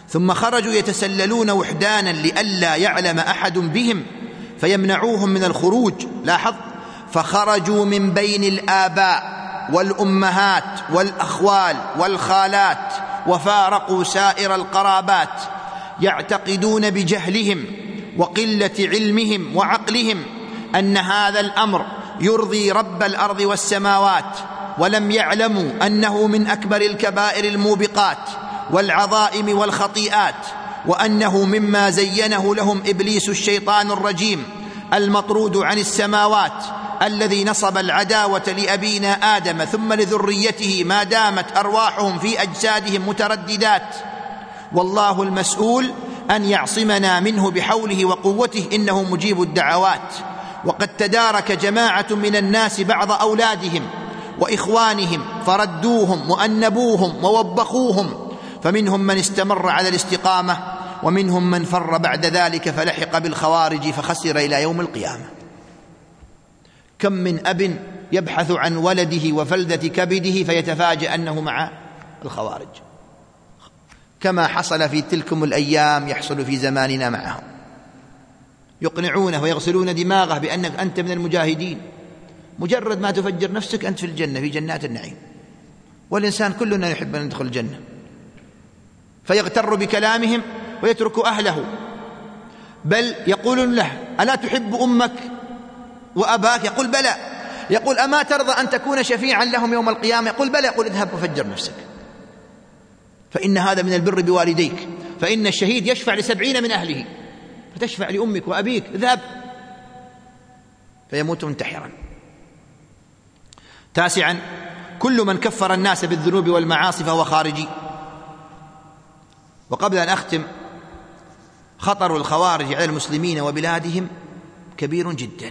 ثم خرجوا يتسللون وحدانا لئلا يعلم أحد بهم فيمنعوهم من الخروج. لاحظ: فخرجوا من بين الآباء والأمهات والأخوال والخالات وفارقوا سائر القرابات، يعتقدون بجهلهم وقلة علمهم وعقلهم أن هذا الأمر يرضي رب الأرض والسماوات، ولم يعلموا أنه من أكبر الكبائر الموبقات والعظائم والخطيئات، وأنه مما زينه لهم إبليس الشيطان الرجيم المطرود عن السماوات، الذي نصب العداوة لأبينا آدم ثم لذريته ما دامت أرواحهم في أجسادهم مترددات. والله المسؤول أن يعصمنا منه بحوله وقوته، إنه مجيب الدعوات. وقد تدارك جماعة من الناس بعض أولادهم وإخوانهم فردوهم وأنبوهم ووبخوهم، فمنهم من استمر على الاستقامة، ومنهم من فر بعد ذلك فلحق بالخوارج فخسر إلى يوم القيامة. كم من أب يبحث عن ولده وفلذة كبده فيتفاجأ أنه مع الخوارج، كما حصل في تلكم الأيام يحصل في زماننا معهم. يقنعونه ويغسلون دماغه بأنك أنت من المجاهدين، مجرد ما تفجر نفسك أنت في الجنة، في جنات النعيم، والإنسان كلنا يحب أن يدخل الجنة، فيغتر بكلامهم ويترك أهله. بل يقولون له: ألا تحب أمك وأباك؟ يقول: بلى. يقول: أما ترضى أن تكون شفيعا لهم يوم القيامة؟ يقول: بلى. يقول: اذهب وفجر نفسك، فإن هذا من البر بوالديك، فإن الشهيد يشفع ل70 من أهله، فتشفع لأمك وأبيك، اذهب. فيموت منتحرا. 9: كل من كفر الناس بالذنوب والمعاصي فهو خارجي. وقبل أن أختم، خطر الخوارج على المسلمين وبلادهم كبير جدا.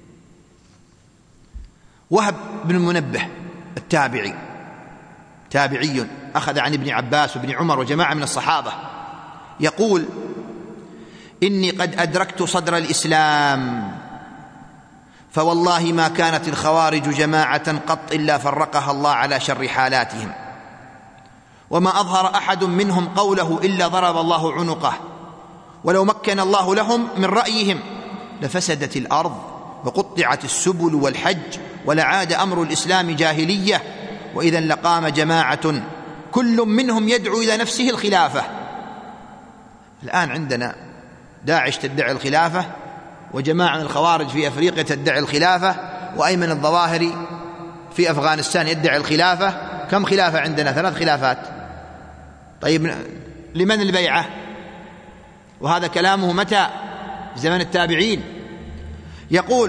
وهب بن المنبه التابعي، تابعي أخذ عن ابن عباس وابن عمر وجماعة من الصحابة، يقول: إني قد أدركت صدر الإسلام، فوالله ما كانت الخوارج جماعة قط إلا فرقها الله على شر حالاتهم، وما أظهر أحد منهم قوله إلا ضرب الله عنقه، ولو مكن الله لهم من رأيهم لفسدت الأرض وقطعت السبل والحج، ولعاد أمر الإسلام جاهلية، وإذا لقام جماعة كل منهم يدعو إلى نفسه الخلافة. الآن عندنا داعش تدعي الخلافة، وجماعة من الخوارج في أفريقيا تدعي الخلافة، وأيمن الظواهري في أفغانستان يدعي الخلافة. كم خلافة عندنا؟ 3 خلافات. طيب لمن البيعة؟ وهذا كلامه متى؟ في زمن التابعين. يقول: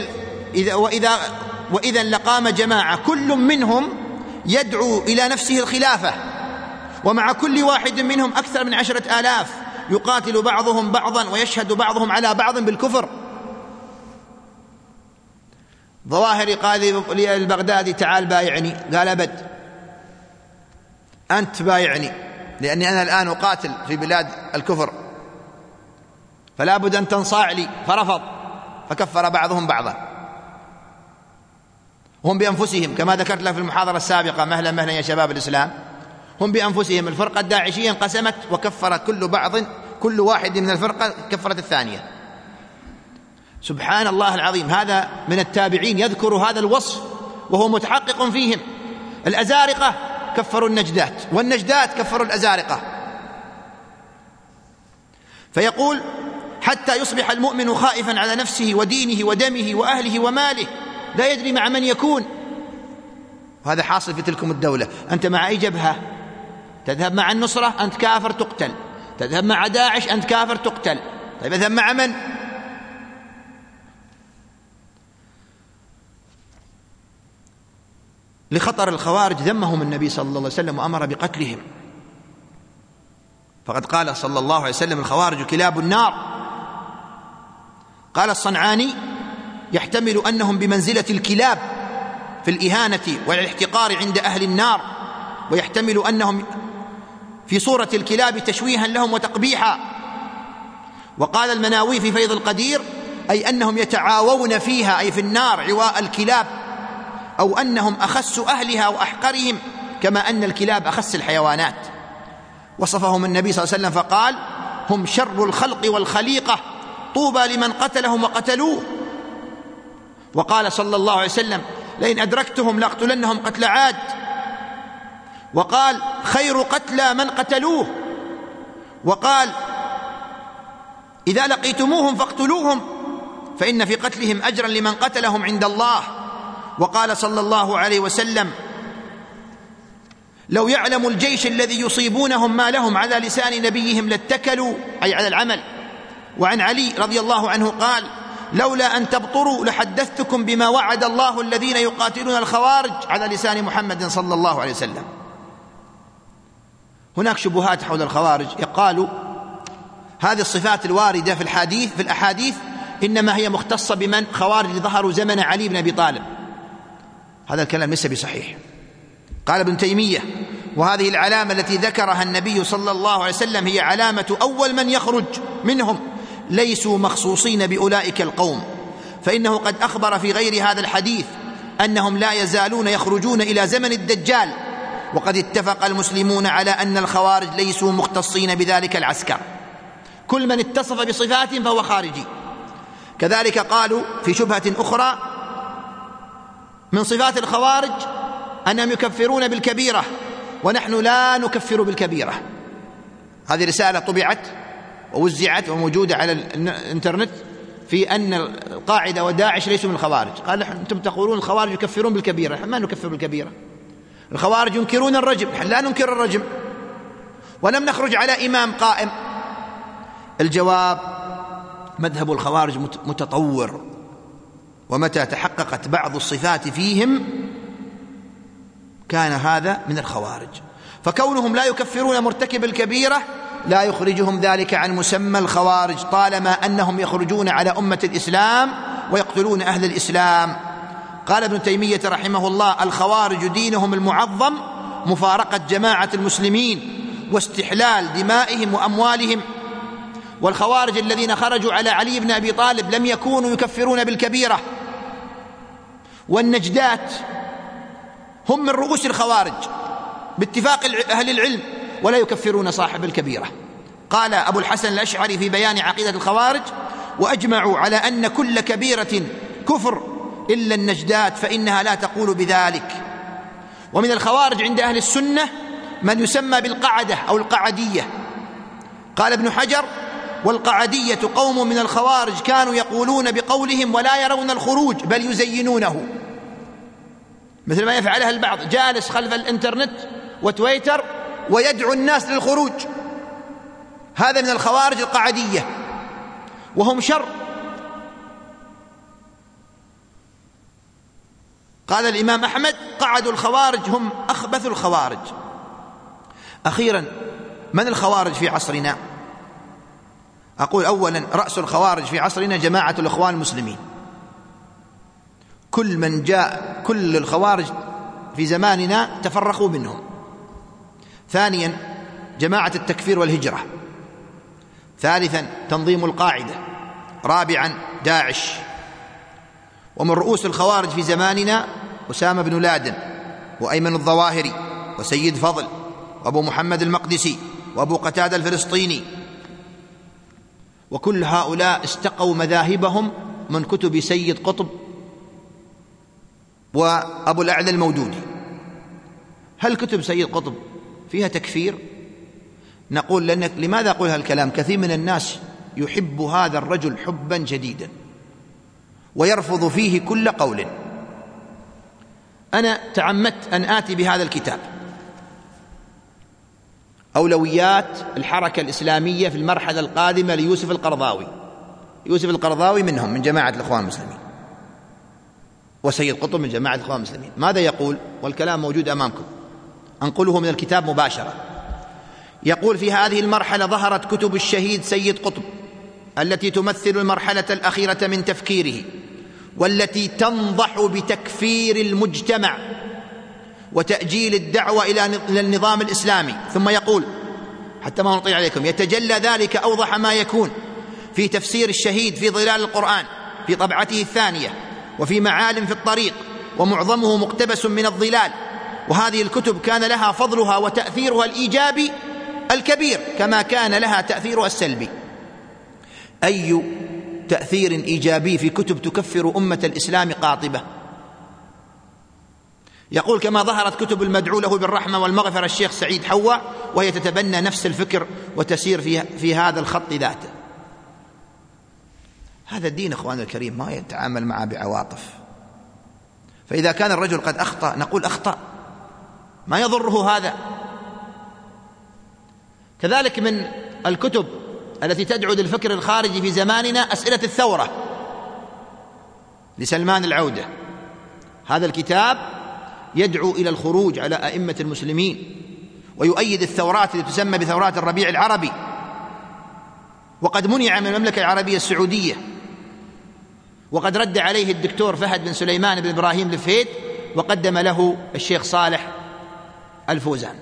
وإذا لقام جماعة كل منهم يدعو إلى نفسه الخلافة، ومع كل واحد منهم أكثر من 10,000 يقاتل بعضهم بعضا ويشهد بعضهم على بعض بالكفر. ظواهري قال للبغدادي: تعال بايعني. قال: أبد، أنت بايعني، لأني أنا الآن أقاتل في بلاد الكفر، فلا بد أن تنصاع لي. فرفض، فكفر بعضهم بعضا. هم بأنفسهم كما ذكرت له في المحاضرة السابقة، مهلا يا شباب الإسلام، هم بأنفسهم الفرقة الداعشية انقسمت وكفر كل واحد من الفرقة كفرت الثانية. سبحان الله العظيم، هذا من التابعين يذكر هذا الوصف وهو متحقق فيهم. الأزارقة كفروا النجدات، والنجدات كفروا الأزارقة. فيقول: حتى يصبح المؤمن خائفا على نفسه ودينه ودمه وأهله وماله، لا يدري مع من يكون. وهذا حاصل في تلكم الدولة. أنت مع أي جبهة؟ تذهب مع النصرة أنت كافر تقتل، تذهب مع داعش أنت كافر تقتل. طيب اذهب مع من؟ لخطر الخوارج ذمهم النبي صلى الله عليه وسلم وأمر بقتلهم، فقد قال صلى الله عليه وسلم: الخوارج كلاب النار. قال الصنعاني: يحتمل أنهم بمنزلة الكلاب في الإهانة والاحتقار عند أهل النار، ويحتمل أنهم في صورة الكلاب تشويها لهم وتقبيحا. وقال المناوي في فيض القدير: أي أنهم يتعاوون فيها، أي في النار، عواء الكلاب، أو أنهم أخس أهلها وأحقرهم، كما أن الكلاب أخس الحيوانات. وصفهم النبي صلى الله عليه وسلم فقال: هم شر الخلق والخليقة، طوبى لمن قتلهم وقتلوه. وقال صلى الله عليه وسلم: لئن أدركتهم لأقتلنهم قتل عاد. وقال: خير قتلى من قتلوه. وقال: إذا لقيتموهم فاقتلوهم فإن في قتلهم أجرا لمن قتلهم عند الله. وقال صلى الله عليه وسلم: لو يعلم الجيش الذي يصيبونهم ما لهم على لسان نبيهم لاتكلوا، أي على العمل. وعن علي رضي الله عنه قال: لولا أن تبطروا لحدثتكم بما وعد الله الذين يقاتلون الخوارج، على لسان محمد صلى الله عليه وسلم. هناك شبهات حول الخوارج، يقال هذه الصفات الواردة في الأحاديث إنما هي مختصة بمن خوارج ظهروا زمن علي بن أبي طالب. هذا الكلام ليس بصحيح. قال ابن تيمية: وهذه العلامة التي ذكرها النبي صلى الله عليه وسلم هي علامة أول من يخرج منهم، ليسوا مخصوصين بأولئك القوم، فإنه قد أخبر في غير هذا الحديث أنهم لا يزالون يخرجون إلى زمن الدجال، وقد اتفق المسلمون على أن الخوارج ليسوا مختصين بذلك العسكر، كل من اتصف بصفات فهو خارجي. كذلك قالوا في شبهة أخرى: من صفات الخوارج أنهم يكفرون بالكبيرة، ونحن لا نكفر بالكبيرة. هذه رسالة طبعت ووزعت وموجودة على الانترنت في أن القاعدة وداعش ليسوا من الخوارج. قال: أنتم تقولون الخوارج يكفرون بالكبيرة، نحن ما نكفر بالكبيرة. الخوارج ينكرون الرجم، نحن لا ننكر الرجم، ولم نخرج على إمام قائم. الجواب: مذهب الخوارج متطور، ومتى تحققت بعض الصفات فيهم كان هذا من الخوارج، فكونهم لا يكفرون مرتكب الكبيرة لا يخرجهم ذلك عن مسمى الخوارج، طالما أنهم يخرجون على أمة الإسلام ويقتلون أهل الإسلام. قال ابن تيمية رحمه الله: الخوارج دينهم المعظم مفارقة جماعة المسلمين واستحلال دمائهم وأموالهم. والخوارج الذين خرجوا على علي بن أبي طالب لم يكونوا يكفرون بالكبيرة، والنجدات هم من رؤوس الخوارج باتفاق أهل العلم، ولا يكفرون صاحب الكبيرة. قال أبو الحسن الأشعري في بيان عقيدة الخوارج: وأجمعوا على أن كل كبيرة كفر إلا النجدات فإنها لا تقول بذلك. ومن الخوارج عند أهل السنة من يسمى بالقعدة أو القعدية. قال ابن حجر: والقعدية قوم من الخوارج كانوا يقولون بقولهم ولا يرون الخروج بل يزينونه، مثل ما يفعلها البعض، جالس خلف الانترنت وتويتر ويدعو الناس للخروج. هذا من الخوارج القعدية، وهم شر. قال الإمام أحمد: قعدوا الخوارج هم أخبث الخوارج. أخيرا، من الخوارج في عصرنا؟ أقول أولا: رأس الخوارج في عصرنا جماعة الإخوان المسلمين. كل الخوارج في زماننا تفرقوا منهم. ثانيا: جماعة التكفير والهجرة. ثالثا: تنظيم القاعدة. رابعا: داعش. ومن رؤوس الخوارج في زماننا أسامة بن لادن، وأيمن الظواهري، وسيد فضل، وأبو محمد المقدسي، وأبو قتادة الفلسطيني. وكل هؤلاء استقوا مذاهبهم من كتب سيد قطب وأبو الأعلى المودودي. هل كتب سيد قطب فيها تكفير؟ نقول لماذا أقول هالكلام؟ كثير من الناس يحب هذا الرجل حبا شديدا ويرفض فيه كل قول. أنا تعمدت أن آتي بهذا الكتاب، أولويات الحركة الإسلامية في المرحلة القادمة ليوسف القرضاوي. يوسف القرضاوي منهم، من جماعة الإخوان المسلمين، وسيد قطب من جماعة الإخوان المسلمين. ماذا يقول؟ والكلام موجود أمامكم، أنقله من الكتاب مباشرة. يقول: في هذه المرحلة ظهرت كتب الشهيد سيد قطب التي تمثل المرحلة الأخيرة من تفكيره، والتي تنضح بتكفير المجتمع وتأجيل الدعوة إلى النظام الإسلامي. ثم يقول، حتى ما نطيل عليكم: يتجلى ذلك أوضح ما يكون في تفسير الشهيد في ظلال القرآن في طبعته الثانية، وفي معالم في الطريق، ومعظمه مقتبس من الظلال. وهذه الكتب كان لها فضلها وتأثيرها الإيجابي الكبير كما كان لها تأثيرها السلبي. أي تأثير إيجابي في كتب تكفر أمة الإسلام قاطبة. يقول كما ظهرت كتب المدعو له بالرحمة والمغفرة الشيخ سعيد حوا، وهي تتبنى نفس الفكر وتسير في هذا الخط ذاته. هذا الدين أخوان الكريم ما يتعامل معه بعواطف. فإذا كان الرجل قد أخطأ نقول أخطأ، ما يضره هذا. كذلك من الكتب التي تدعو للفكر الخارجي في زماننا أسئلة الثورة لسلمان العودة. هذا الكتاب يدعو إلى الخروج على أئمة المسلمين ويؤيد الثورات التي تسمى بثورات الربيع العربي، وقد منع من المملكة العربية السعودية، وقد رد عليه الدكتور فهد بن سليمان بن إبراهيم الفهيد وقدم له الشيخ صالح الفوزان.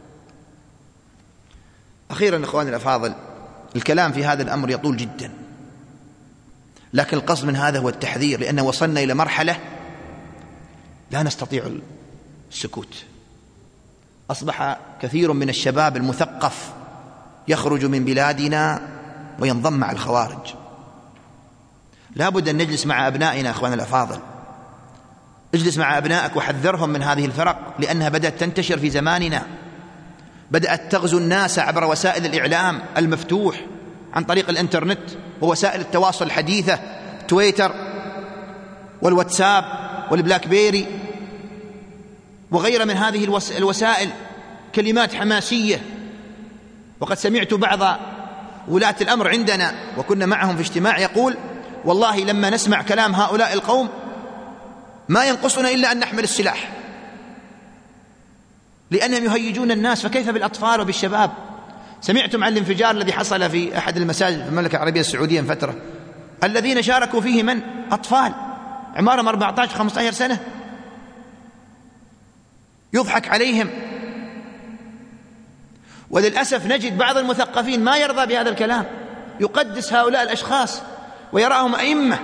أخيرا إخواني الأفاضل، الكلام في هذا الأمر يطول جدا، لكن القصد من هذا هو التحذير، لأنه وصلنا إلى مرحلة لا نستطيع السكوت. أصبح كثير من الشباب المثقف يخرج من بلادنا وينضم مع الخوارج. لا بد أن نجلس مع أبنائنا أخواننا الأفاضل. اجلس مع أبنائك وحذرهم من هذه الفرق، لأنها بدأت تنتشر في زماننا، بدأت تغزو الناس عبر وسائل الإعلام المفتوح عن طريق الإنترنت ووسائل التواصل الحديثة، تويتر والواتساب والبلاك بيري وغيرها من هذه الوسائل، كلمات حماسية. وقد سمعت بعض ولاة الأمر عندنا وكنا معهم في اجتماع يقول: والله لما نسمع كلام هؤلاء القوم ما ينقصنا إلا أن نحمل السلاح، لأنهم يهيجون الناس، فكيف بالأطفال وبالشباب؟ سمعتم عن الانفجار الذي حصل في أحد المساجد في المملكة العربية السعودية من فترة؟ الذين شاركوا فيه من؟ أطفال عمرهم 14-15 سنة، يضحك عليهم. وللأسف نجد بعض المثقفين ما يرضى بهذا الكلام، يقدس هؤلاء الأشخاص ويراهم أئمة،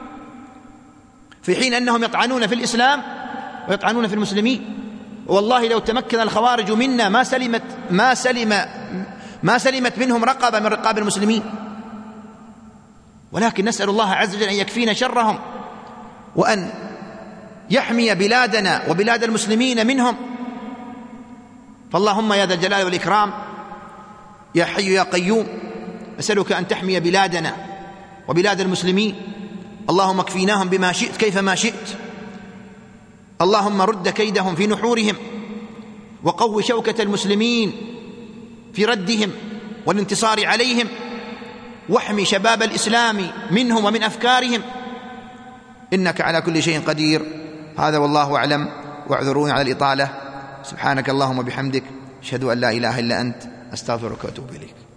في حين أنهم يطعنون في الإسلام ويطعنون في المسلمين. والله لو تمكن الخوارج منا ما سلمت منهم رقبة من رقاب المسلمين، ولكن نسأل الله عز وجل أن يكفينا شرهم وأن يحمي بلادنا وبلاد المسلمين منهم. فاللهم يا ذا الجلال والإكرام يا حي يا قيوم أسألك أن تحمي بلادنا وبلاد المسلمين. اللهم اكفيناهم بما شئت كيفما شئت. اللهم رد كيدهم في نحورهم، وقو شوكة المسلمين في ردهم والانتصار عليهم، واحمي شباب الإسلام منهم ومن أفكارهم، إنك على كل شيء قدير. هذا والله أعلم، واعذروني على الإطالة. سبحانك اللهم وبحمدك، أشهد أن لا إله إلا أنت، أستغفرك وأتوب إليك.